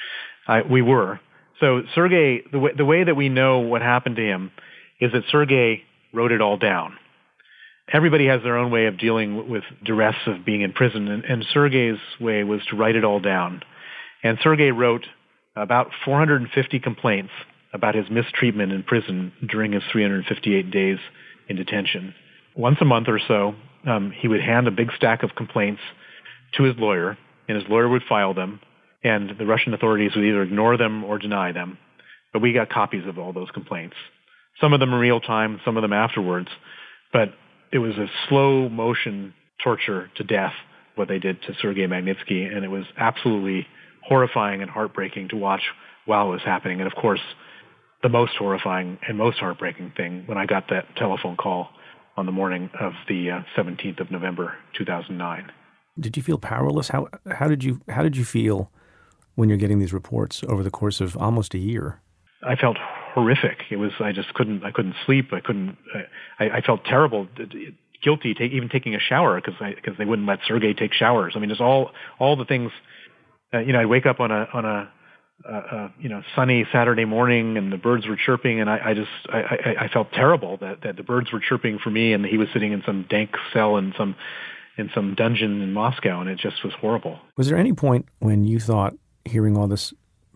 Uh, we were. So Sergei, the way, the way that we know what happened to him is that Sergei wrote it all down. Everybody has their own way of dealing with duress of being in prison, and, and Sergei's way was to write it all down. And Sergei wrote about four hundred fifty complaints about his mistreatment in prison during his three hundred fifty-eight days in detention. Once a month or so, um, he would hand a big stack of complaints to his lawyer, and his lawyer would file them, and the Russian authorities would either ignore them or deny them. But we got copies of all those complaints. Some of them in real time, some of them afterwards. But it was a slow motion torture to death, what they did to Sergei Magnitsky, and it was absolutely horrifying and heartbreaking to watch while it was happening. And of course, the most horrifying and most heartbreaking thing when I got that telephone call on the morning of the uh, seventeenth of November, two thousand nine. Did you feel powerless? How how did you how did you feel when you're getting these reports over the course of almost a year? I felt horrific. It was I just couldn't I couldn't sleep. I couldn't. I, I felt terrible, guilty, take, even taking a shower because because they wouldn't let Sergei take showers. I mean, it's all all the things. Uh, you know, I'd wake up on a on a uh, uh, you know sunny Saturday morning, and the birds were chirping, and I, I just I, I, I felt terrible that, that the birds were chirping for me, and he was sitting in some dank cell in some in some dungeon in Moscow, and it just was horrible. Was there any point when you thought, hearing all this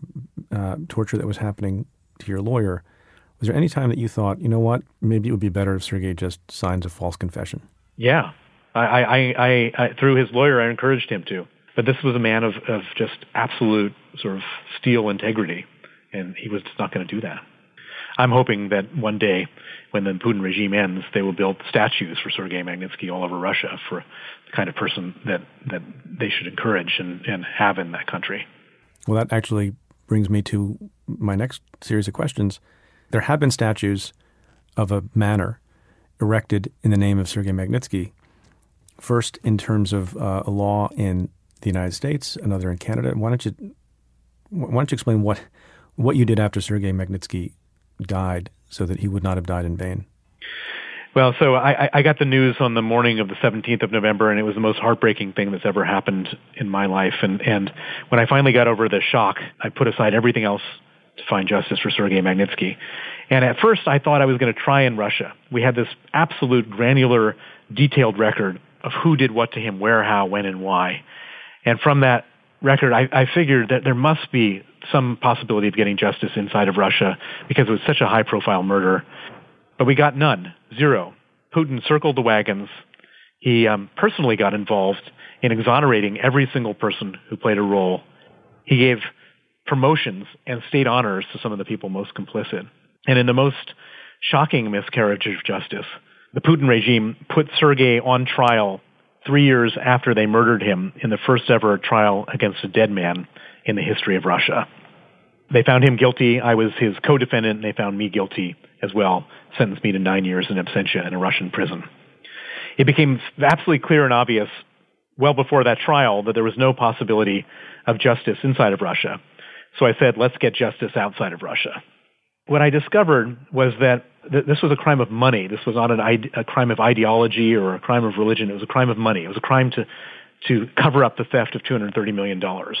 uh, torture that was happening to your lawyer, was there any time that you thought, you know what, maybe it would be better if Sergei just signs a false confession? Yeah, I I, I, I through his lawyer, I encouraged him to. But this was a man of, of just absolute sort of steel integrity, and he was just not going to do that. I'm hoping that one day, when the Putin regime ends, they will build statues for Sergei Magnitsky all over Russia for the kind of person that, that they should encourage and, and have in that country. Well, that actually brings me to my next series of questions. There have been statues of a manor erected in the name of Sergei Magnitsky, first in terms of uh, a law in the United States, another in Canada. Why don't you why don't you explain what what you did after Sergei Magnitsky died so that he would not have died in vain? Well, so I, I got the news on the morning of the seventeenth of November, and it was the most heartbreaking thing that's ever happened in my life. And, and when I finally got over the shock, I put aside everything else to find justice for Sergei Magnitsky. And at first, I thought I was going to try in Russia. We had this absolute granular, detailed record of who did what to him, where, how, when, and why. And from that record, I, I figured that there must be some possibility of getting justice inside of Russia because it was such a high-profile murder. But we got none, zero. Putin circled the wagons. He um, personally got involved in exonerating every single person who played a role. He gave promotions and state honors to some of the people most complicit. And in the most shocking miscarriage of justice, the Putin regime put Sergei on trial three years after they murdered him in the first ever trial against a dead man in the history of Russia. They found him guilty. I was his co-defendant, and they found me guilty as well, sentenced me to nine years in absentia in a Russian prison. It became absolutely clear and obvious well before that trial that there was no possibility of justice inside of Russia. So I said, let's get justice outside of Russia. What I discovered was that th- this was a crime of money. This was not an ide- a crime of ideology or a crime of religion. It was a crime of money. It was a crime to, to cover up the theft of two hundred thirty million dollars.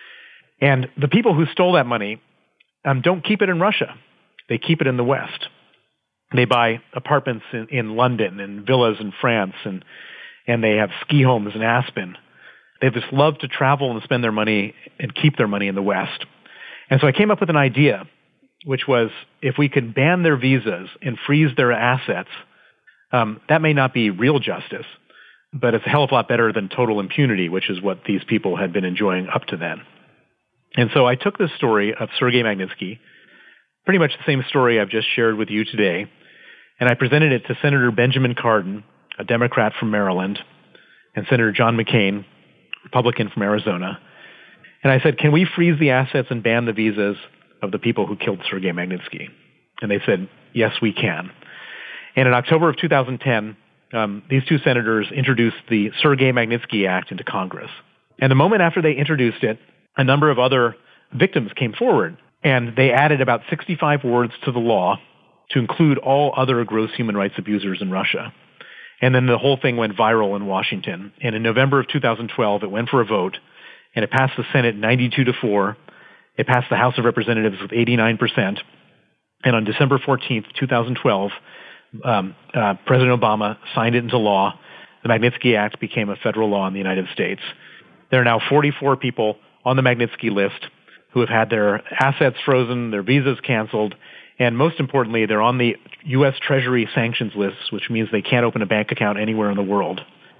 And the people who stole that money um, don't keep it in Russia. They keep it in the West. They buy apartments in, in London and villas in France, and, and they have ski homes in Aspen. They just love to travel and spend their money and keep their money in the West. And so I came up with an idea, which was if we could ban their visas and freeze their assets, um, that may not be real justice, but it's a hell of a lot better than total impunity, which is what these people had been enjoying up to then. And so I took this story of Sergei Magnitsky, pretty much the same story I've just shared with you today, and I presented it to Senator Benjamin Cardin, a Democrat from Maryland, and Senator John McCain, Republican from Arizona. And I said, can we freeze the assets and ban the visas of the people who killed Sergei Magnitsky? And they said, yes, we can. And in October of two thousand ten, um, these two senators introduced the Sergei Magnitsky Act into Congress. And the moment after they introduced it, a number of other victims came forward, and they added about sixty-five words to the law to include all other gross human rights abusers in Russia. And then the whole thing went viral in Washington. And in November of two thousand twelve, it went for a vote, and it passed the Senate ninety-two to four. It passed the House of Representatives with eighty-nine percent. And on December fourteenth, two thousand twelve, um, uh, President Obama signed it into law. The Magnitsky Act became a federal law in the United States. There are now forty-four people on the Magnitsky list who have had their assets frozen, their visas canceled, and most importantly, they're on the U S Treasury sanctions list, which means they can't open a bank account anywhere in the world.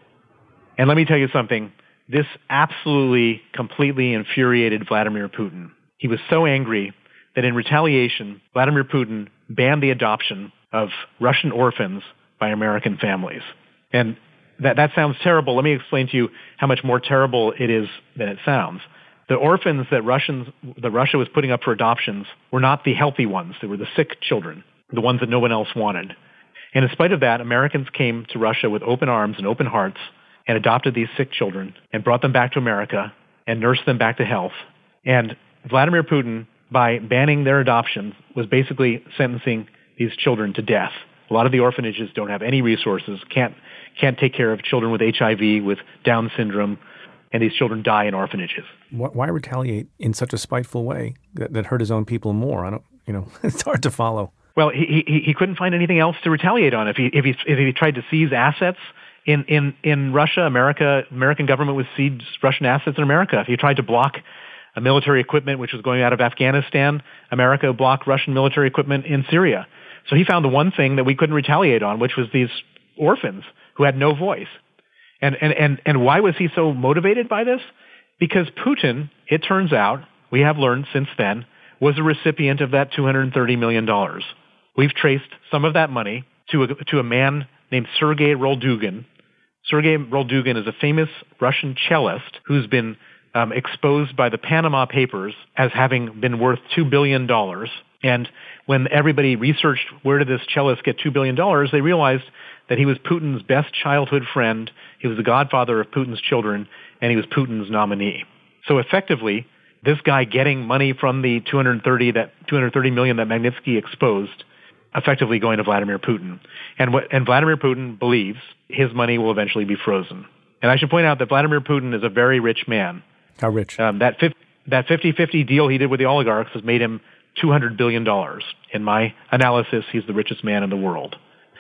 And let me tell you something. This absolutely, completely infuriated Vladimir Putin. He was so angry that in retaliation, Vladimir Putin banned the adoption of Russian orphans by American families. And that, that sounds terrible. Let me explain to you how much more terrible it is than it sounds. The orphans that Russians, that Russia was putting up for adoptions were not the healthy ones. They were the sick children, the ones that no one else wanted. And in spite of that, Americans came to Russia with open arms and open hearts and adopted these sick children and brought them back to America and nursed them back to health. And Vladimir Putin, by banning their adoption, was basically sentencing these children to death. A lot of the orphanages don't have any resources, can't, can't take care of children with H I V, with Down syndrome, and these children die in orphanages. Why retaliate in such a spiteful way that, that hurt his own people more? I don't, you know, it's hard to follow. Well, he, he he couldn't find anything else to retaliate on. If he if he if he tried to seize assets in in in Russia, America American government would seize Russian assets in America. If he tried to block a military equipment which was going out of Afghanistan, America blocked Russian military equipment in Syria. So he found the one thing that we couldn't retaliate on, which was these orphans who had no voice. And, and, and, and why was he so motivated by this? Because Putin, it turns out, we have learned since then, was a recipient of that two hundred thirty million dollars. We've traced some of that money to a, to a man named Sergei Roldugin. Sergei Roldugin is a famous Russian cellist who's been um, exposed by the Panama Papers as having been worth two billion dollars. And when everybody researched where did this cellist get two billion dollars, they realized that he was Putin's best childhood friend, he was the godfather of Putin's children, and he was Putin's nominee. So effectively, this guy getting money from the two hundred thirty that two hundred thirty million that Magnitsky exposed, effectively going to Vladimir Putin. And what and Vladimir Putin believes his money will eventually be frozen. And I should point out that Vladimir Putin is a very rich man. How rich? Um, that that fifty-fifty deal he did with the oligarchs has made him two hundred billion dollars. In my analysis, he's the richest man in the world.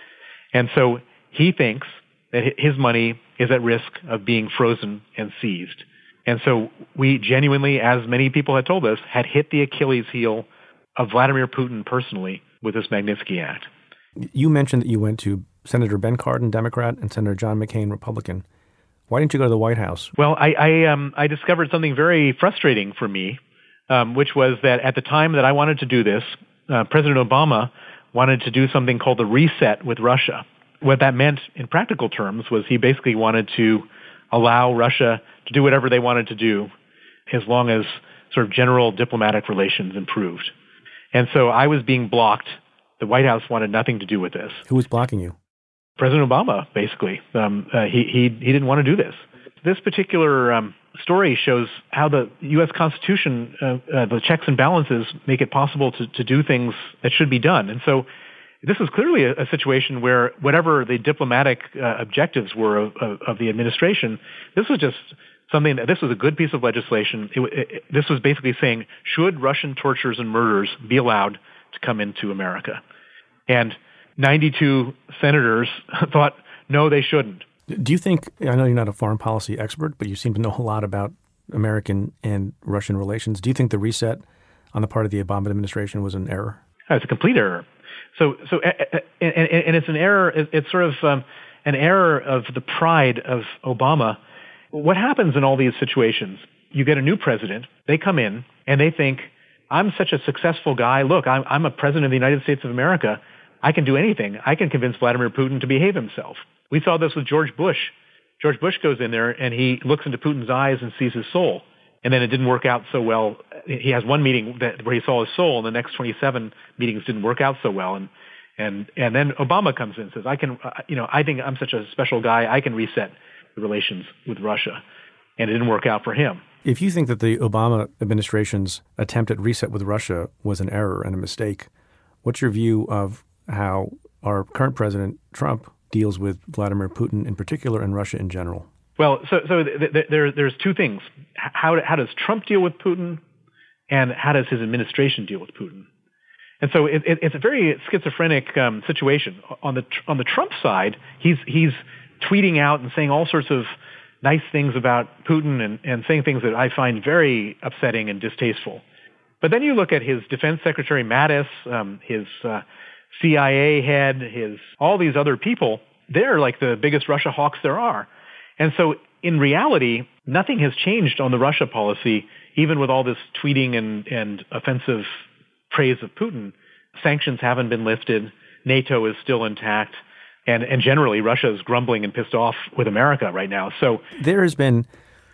And so he thinks that his money is at risk of being frozen and seized. And so we genuinely, as many people had told us, had hit the Achilles heel of Vladimir Putin personally with this Magnitsky Act. You mentioned that you went to Senator Ben Cardin, Democrat, and Senator John McCain, Republican. Why didn't you go to the White House? Well, I I, um, I discovered something very frustrating for me, um, which was that at the time that I wanted to do this, uh, President Obama wanted to do something called the reset with Russia. What that meant in practical terms was he basically wanted to allow Russia to do whatever they wanted to do as long as sort of general diplomatic relations improved. And so I was being blocked. The White House wanted nothing to do with this. Who was blocking you? President Obama, basically. Um, uh, he, he, he didn't want to do this. This particular um, story shows how the U S Constitution, uh, uh, the checks and balances, make it possible to, to do things that should be done. And so this is clearly a, a situation where whatever the diplomatic uh, objectives were of, of, of the administration, this was just something that this was a good piece of legislation. It, it, this was basically saying, should Russian torturers and murderers be allowed to come into America? And ninety-two senators thought, no, they shouldn't. Do you think, I know you're not a foreign policy expert, but you seem to know a lot about American and Russian relations. Do you think the reset on the part of the Obama administration was an error? It's a complete error. So, so, and, and it's an error. It's sort of um, an error of the pride of Obama. What happens in all these situations? You get a new president. They come in and they think, "I'm such a successful guy. Look, I'm, I'm a president of the United States of America. I can do anything. I can convince Vladimir Putin to behave himself." We saw this with George Bush. George Bush goes in there and he looks into Putin's eyes and sees his soul. And then it didn't work out so well. He has one meeting that, where he saw his soul, and the next twenty-seven meetings didn't work out so well. And and and then Obama comes in and says, "I can, uh, you know, I think I'm such a special guy. I can reset the relations with Russia," and it didn't work out for him. If you think that the Obama administration's attempt at reset with Russia was an error and a mistake, what's your view of how our current president, Trump, deals with Vladimir Putin in particular and Russia in general? Well, so so th- th- there there's two things. How how does Trump deal with Putin, and how does his administration deal with Putin? And so it, it, it's a very schizophrenic um, situation. On the on the Trump side, he's he's tweeting out and saying all sorts of nice things about Putin and, and saying things that I find very upsetting and distasteful. But then you look at his Defense Secretary Mattis, um, his uh, C I A head, his all these other people. They're like the biggest Russia hawks there are. And so in reality, nothing has changed on the Russia policy, even with all this tweeting and, and offensive praise of Putin. Sanctions haven't been lifted. NATO is still intact. And, and generally, Russia is grumbling and pissed off with America right now. So there has been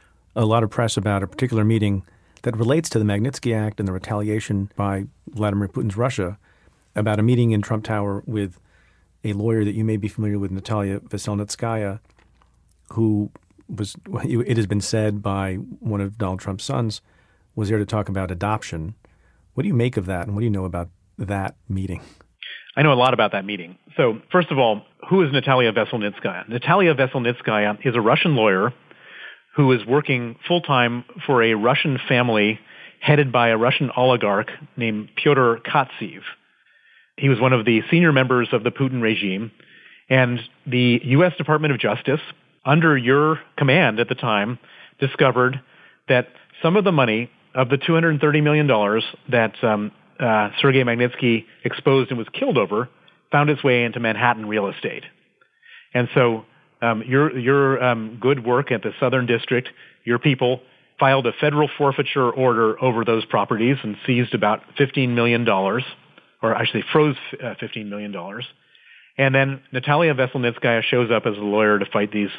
a lot of press about a particular meeting that relates to the Magnitsky Act and the retaliation by Vladimir Putin's Russia, about a meeting in Trump Tower with a lawyer that you may be familiar with, Natalia Veselnitskaya, who was, it has been said by one of Donald Trump's sons, was there to talk about adoption. What do you make of that, and what do you know about that meeting? I know a lot about that meeting. So first of all, who is Natalia Veselnitskaya? Natalia Veselnitskaya is a Russian lawyer who is working full-time for a Russian family headed by a Russian oligarch named Pyotr Katsev. He was one of the senior members of the Putin regime, and the U S Department of Justice, under your command at the time, discovered that some of the money of the two hundred thirty million dollars that um, uh, Sergei Magnitsky exposed and was killed over found its way into Manhattan real estate. And so um, your, your um, good work at the Southern District, your people filed a federal forfeiture order over those properties and seized about fifteen million dollars. Or actually froze uh, fifteen million dollars. And then Natalia Veselnitskaya shows up as a lawyer to fight these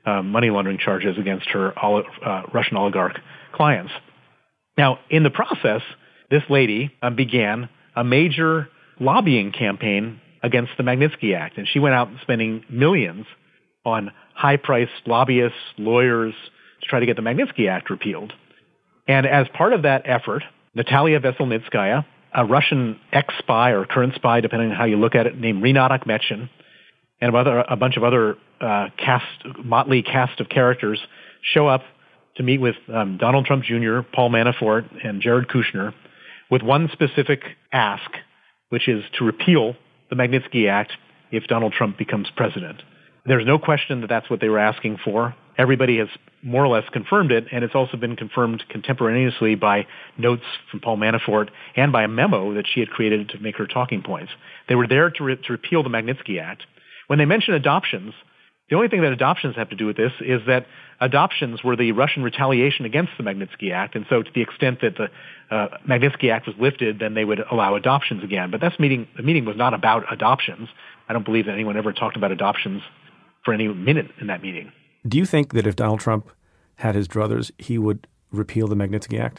uh, money laundering charges against her uh, Russian oligarch clients. Now, in the process, this lady uh, began a major lobbying campaign against the Magnitsky Act, and she went out spending millions on high-priced lobbyists, lawyers, to try to get the Magnitsky Act repealed. And as part of that effort, Natalia Veselnitskaya, a Russian ex-spy or current spy, depending on how you look at it, named Rinat Akhmetshin, and other, a bunch of other uh, cast, motley cast of characters show up to meet with um, Donald Trump Junior, Paul Manafort, and Jared Kushner with one specific ask, which is to repeal the Magnitsky Act if Donald Trump becomes president. There's no question that that's what they were asking for. Everybody has more or less confirmed it, and it's also been confirmed contemporaneously by notes from Paul Manafort and by a memo that she had created to make her talking points. They were there to, re- to repeal the Magnitsky Act. When they mention adoptions, the only thing that adoptions have to do with this is that adoptions were the Russian retaliation against the Magnitsky Act, and so to the extent that the uh, Magnitsky Act was lifted, then they would allow adoptions again. But that's meeting, the meeting was not about adoptions. I don't believe that anyone ever talked about adoptions for any minute in that meeting. Do you think that if Donald Trump had his druthers, he would repeal the Magnitsky Act?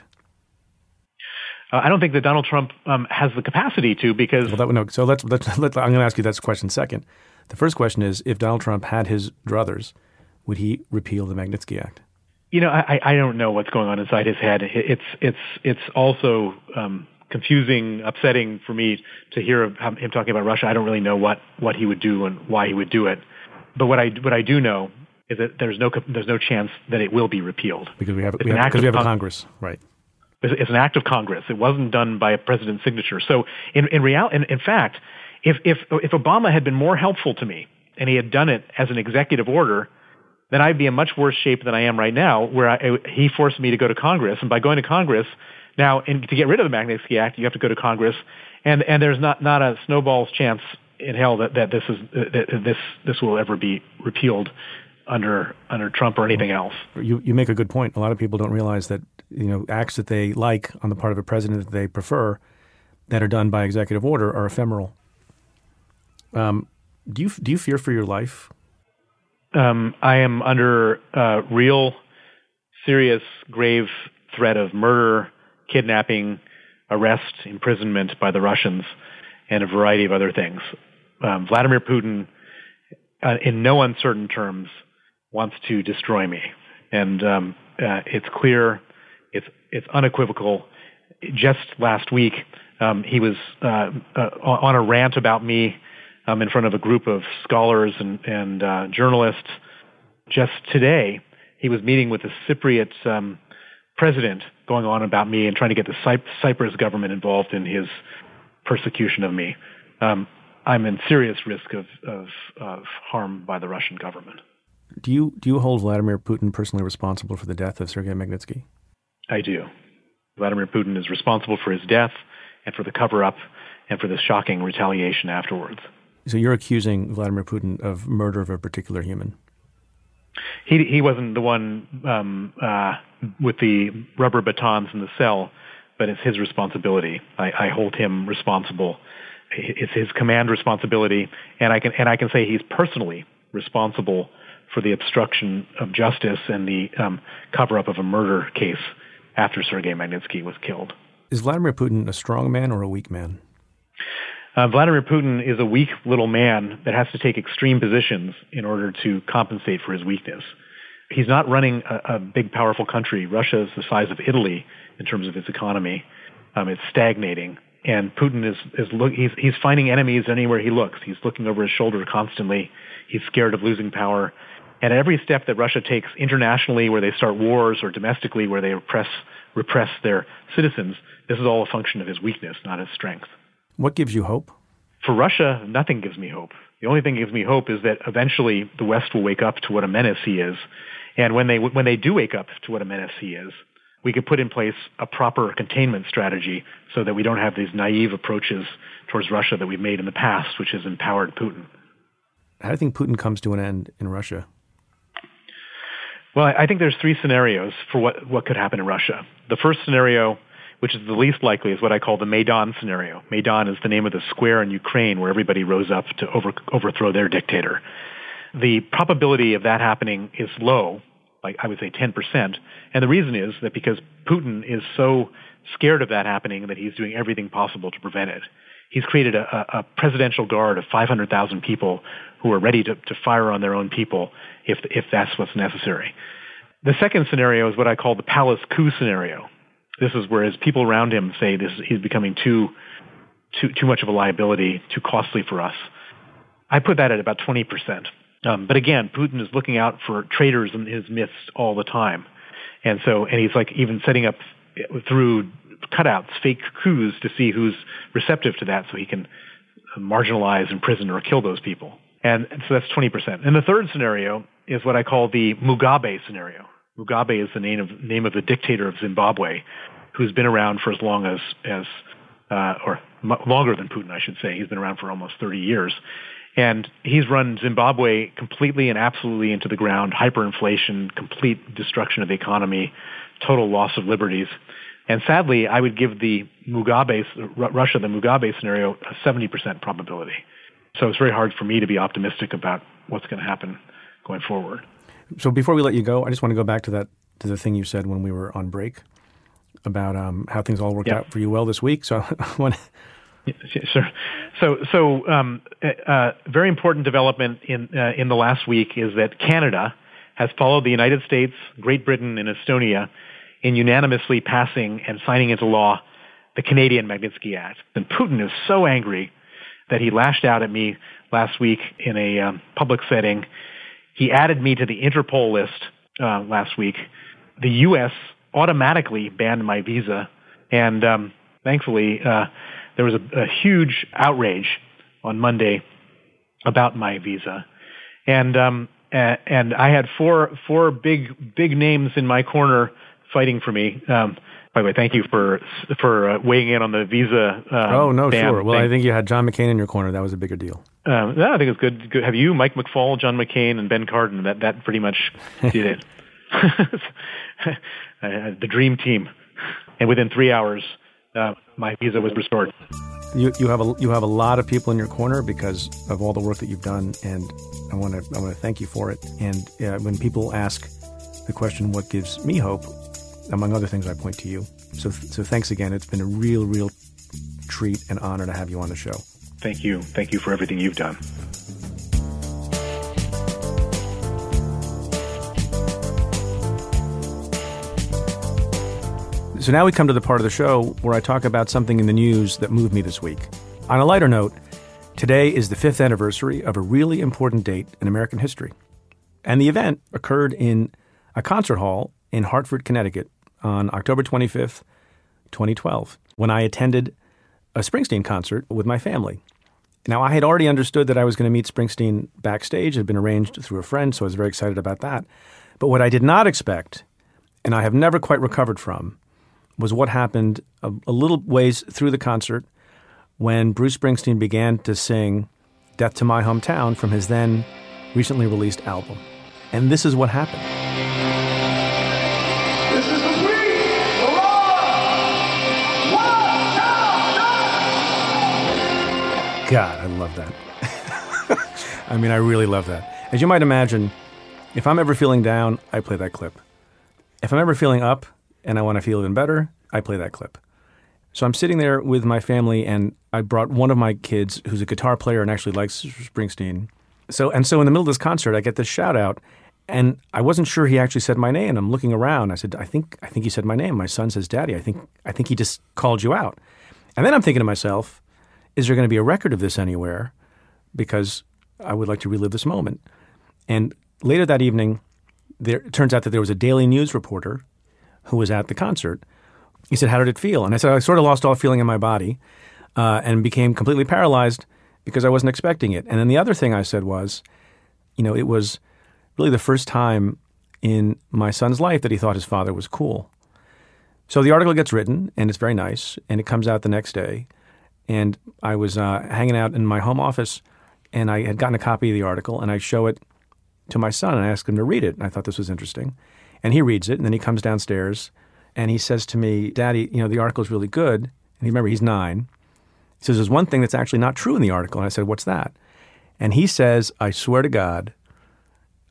Uh, I don't think that Donald Trump um, has the capacity to, because... Well, that, no, so let's, let's, let, I'm going to ask you that question second. The first question is, if Donald Trump had his druthers, would he repeal the Magnitsky Act? You know, I, I don't know what's going on inside his head. It's it's it's also um, confusing, upsetting for me to hear him talking about Russia. I don't really know what, what he would do and why he would do it. But what I what I do know is that there's no there's no chance that it will be repealed because we have we have, because we have a Congress, right? It's, it's an act of Congress. It wasn't done by a president's signature. So in in real in, in fact, if if if Obama had been more helpful to me and he had done it as an executive order, then I'd be in much worse shape than I am right now, where I, he forced me to go to Congress. And by going to Congress, now in, to get rid of the Magnitsky Act, you have to go to Congress, and and there's not, not a snowball's chance in hell that, that this is that this this will ever be repealed under under Trump or anything else. You you make a good point. A lot of people don't realize that, you know, acts that they like on the part of a president that they prefer that are done by executive order are ephemeral. Um, do you do you fear for your life? Um, I am under uh, real, serious, grave threat of murder, kidnapping, arrest, imprisonment by the Russians, and a variety of other things. Um, Vladimir Putin, uh, in no uncertain terms, wants to destroy me, and um, uh, it's clear, it's it's unequivocal. Just last week, um, he was uh, uh, on a rant about me um, in front of a group of scholars and, and uh, journalists. Just today, he was meeting with the Cypriot um, president, going on about me and trying to get the Cy- Cyprus government involved in his persecution of me. Um, I'm in serious risk of, of, of harm by the Russian government. Do you do you hold Vladimir Putin personally responsible for the death of Sergei Magnitsky? I do. Vladimir Putin is responsible for his death and for the cover-up and for the shocking retaliation afterwards. So you're accusing Vladimir Putin of murder of a particular human? He he wasn't the one um, uh, with the rubber batons in the cell, but it's his responsibility. I, I hold him responsible. It's his command responsibility, and I can and I can say he's personally responsible for the obstruction of justice and the um, cover-up of a murder case after Sergei Magnitsky was killed. Is Vladimir Putin a strong man or a weak man? Uh, Vladimir Putin is a weak little man that has to take extreme positions in order to compensate for his weakness. He's not running a, a big, powerful country. Russia is the size of Italy in terms of its economy. Um, it's stagnating. And Putin is, is look, he's, he's finding enemies anywhere he looks. He's looking over his shoulder constantly. He's scared of losing power. And at every step that Russia takes internationally, where they start wars, or domestically, where they repress, repress their citizens, this is all a function of his weakness, not his strength. What gives you hope? For Russia, nothing gives me hope. The only thing that gives me hope is that eventually the West will wake up to what a menace he is. And when they when they do wake up to what a menace he is, we could put in place a proper containment strategy so that we don't have these naive approaches towards Russia that we've made in the past, which has empowered Putin. How do you think Putin comes to an end in Russia? Well, I think there's three scenarios for what, what could happen in Russia. The first scenario, which is the least likely, is what I call the Maidan scenario. Maidan is the name of the square in Ukraine where everybody rose up to over, overthrow their dictator. the probability of that happening is low, like I would say ten percent. And the reason is that because Putin is so scared of that happening that he's doing everything possible to prevent it. He's created a, a presidential guard of five hundred thousand people who are ready to, to fire on their own people if if that's what's necessary. The second scenario is what I call the palace coup scenario. This is where his people around him say this he's becoming too too too much of a liability, too costly for us. I put that at about twenty percent. Um, but again, Putin is looking out for traitors in his midst all the time. And so, and he's like even setting up through cutouts, fake coups to see who's receptive to that so he can marginalize, imprison, or kill those people. And so that's twenty percent. And the third scenario is what I call the Mugabe scenario. Mugabe is the name of, name of the dictator of Zimbabwe, who's been around for as long as, as uh, or m- longer than Putin, I should say. He's been around for almost thirty years. And he's run Zimbabwe completely and absolutely into the ground, hyperinflation, complete destruction of the economy, total loss of liberties. And sadly, I would give the Mugabe, Russia, the Mugabe scenario, a seventy percent probability. So it's very hard for me to be optimistic about what's going to happen going forward. So before we let you go, I just want to go back to that to the thing you said when we were on break about um, how things all worked yeah. out for you well this week. So when Sure. So, so um, uh, very important development in uh, in the last week is that Canada has followed the United States, Great Britain, and Estonia in unanimously passing and signing into law the Canadian Magnitsky Act. And Putin is so angry that he lashed out at me last week in a um, public setting. He added me to the Interpol list uh, last week. The U S automatically banned my visa, and um, thankfully uh, there was a, a huge outrage on Monday about my visa, and um, a, and I had four four big big names in my corner fighting for me. Um, by the way, thank you for for uh, weighing in on the visa. Um, oh no, ban sure. Well, thing. I think you had John McCain in your corner. That was a bigger deal. Um, no, I think it's good, good. Have you, Mike McFaul, John McCain, and Ben Cardin? That that pretty much did it. The dream team. And within three hours, uh, my visa was restored. You you have a you have a lot of people in your corner because of all the work that you've done, and I want to I want to thank you for it. And uh, when people ask the question, what gives me hope, among other things, I point to you. So so thanks again. It's been a real real treat and honor to have you on the show. Thank you. Thank you for everything you've done. So now we come to the part of the show where I talk about something in the news that moved me this week. On a lighter note, today is the fifth anniversary of a really important date in American history. And the event occurred in a concert hall in Hartford, Connecticut on October twenty-fifth, twenty twelve, when I attended a Springsteen concert with my family. Now, I had already understood that I was going to meet Springsteen backstage. It had been arranged through a friend, so I was very excited about that. But what I did not expect, and I have never quite recovered from, was what happened a, a little ways through the concert when Bruce Springsteen began to sing Death to My Hometown from his then recently released album. And this is what happened. This is the Queen, the One, two, God, I love that. I mean, I really love that. As you might imagine, if I'm ever feeling down, I play that clip. If I'm ever feeling up, and I want to feel even better, I play that clip. So I'm sitting there with my family, and I brought one of my kids who's a guitar player and actually likes Springsteen. So and so in the middle of this concert, I get this shout out, and I wasn't sure he actually said my name. I'm looking around. I said, I think I think he said my name. My son says, Daddy, I think I think he just called you out. And then I'm thinking to myself, is there going to be a record of this anywhere? Because I would like to relive this moment. And later that evening, there, it turns out that there was a Daily News reporter who was at the concert. He said, how did it feel? And I said, I sort of lost all feeling in my body uh, and became completely paralyzed because I wasn't expecting it. And then the other thing I said was, you know, it was really the first time in my son's life that he thought his father was cool. So the article gets written, and it's very nice, and it comes out the next day. And I was uh, hanging out in my home office, and I had gotten a copy of the article, and I show it to my son, and I asked him to read it. And I thought this was interesting. And he reads it, and then he comes downstairs, and he says to me, Daddy, you know, the article is really good. And he, remember, he's nine. He says, there's one thing that's actually not true in the article. And I said, what's that? And he says, I swear to God,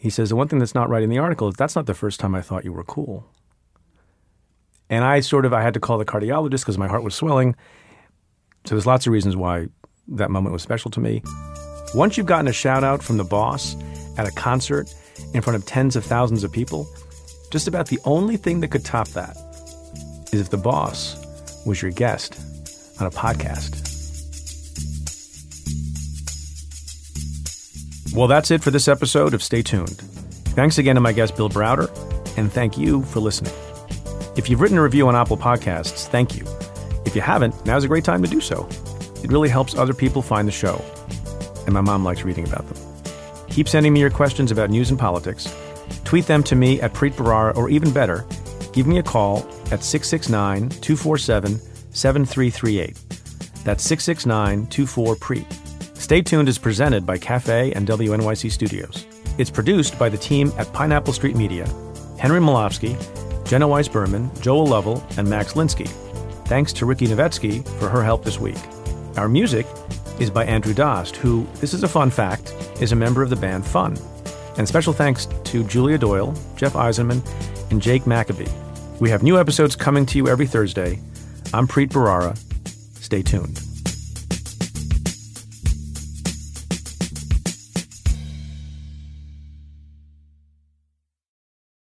He says, the one thing that's not right in the article is that's not the first time I thought you were cool. And I sort of, I had to call the cardiologist because my heart was swelling. So there's lots of reasons why that moment was special to me. Once you've gotten a shout out from the boss at a concert in front of tens of thousands of people, just about the only thing that could top that is if the boss was your guest on a podcast. Well, that's it for this episode of Stay Tuned. Thanks again to my guest, Bill Browder, and thank you for listening. If you've written a review on Apple Podcasts, thank you. If you haven't, now's a great time to do so. It really helps other people find the show. And my mom likes reading about them. Keep sending me your questions about news and politics. Tweet them to me at Preet Bharara, or even better, give me a call at six six nine, two four seven, seven three three eight. That's six six nine, two four, P R E E T. Stay Tuned is presented by Cafe and W N Y C Studios. It's produced by the team at Pineapple Street Media, Henry Malofsky, Jenna Weiss-Berman, Joel Lovell, and Max Linsky. Thanks to Ricky Novetsky for her help this week. Our music is by Andrew Dost, who, this is a fun fact, is a member of the band Fun. And special thanks to Julia Doyle, Jeff Eisenman, and Jake Maccabee. We have new episodes coming to you every Thursday. I'm Preet Bharara. Stay tuned.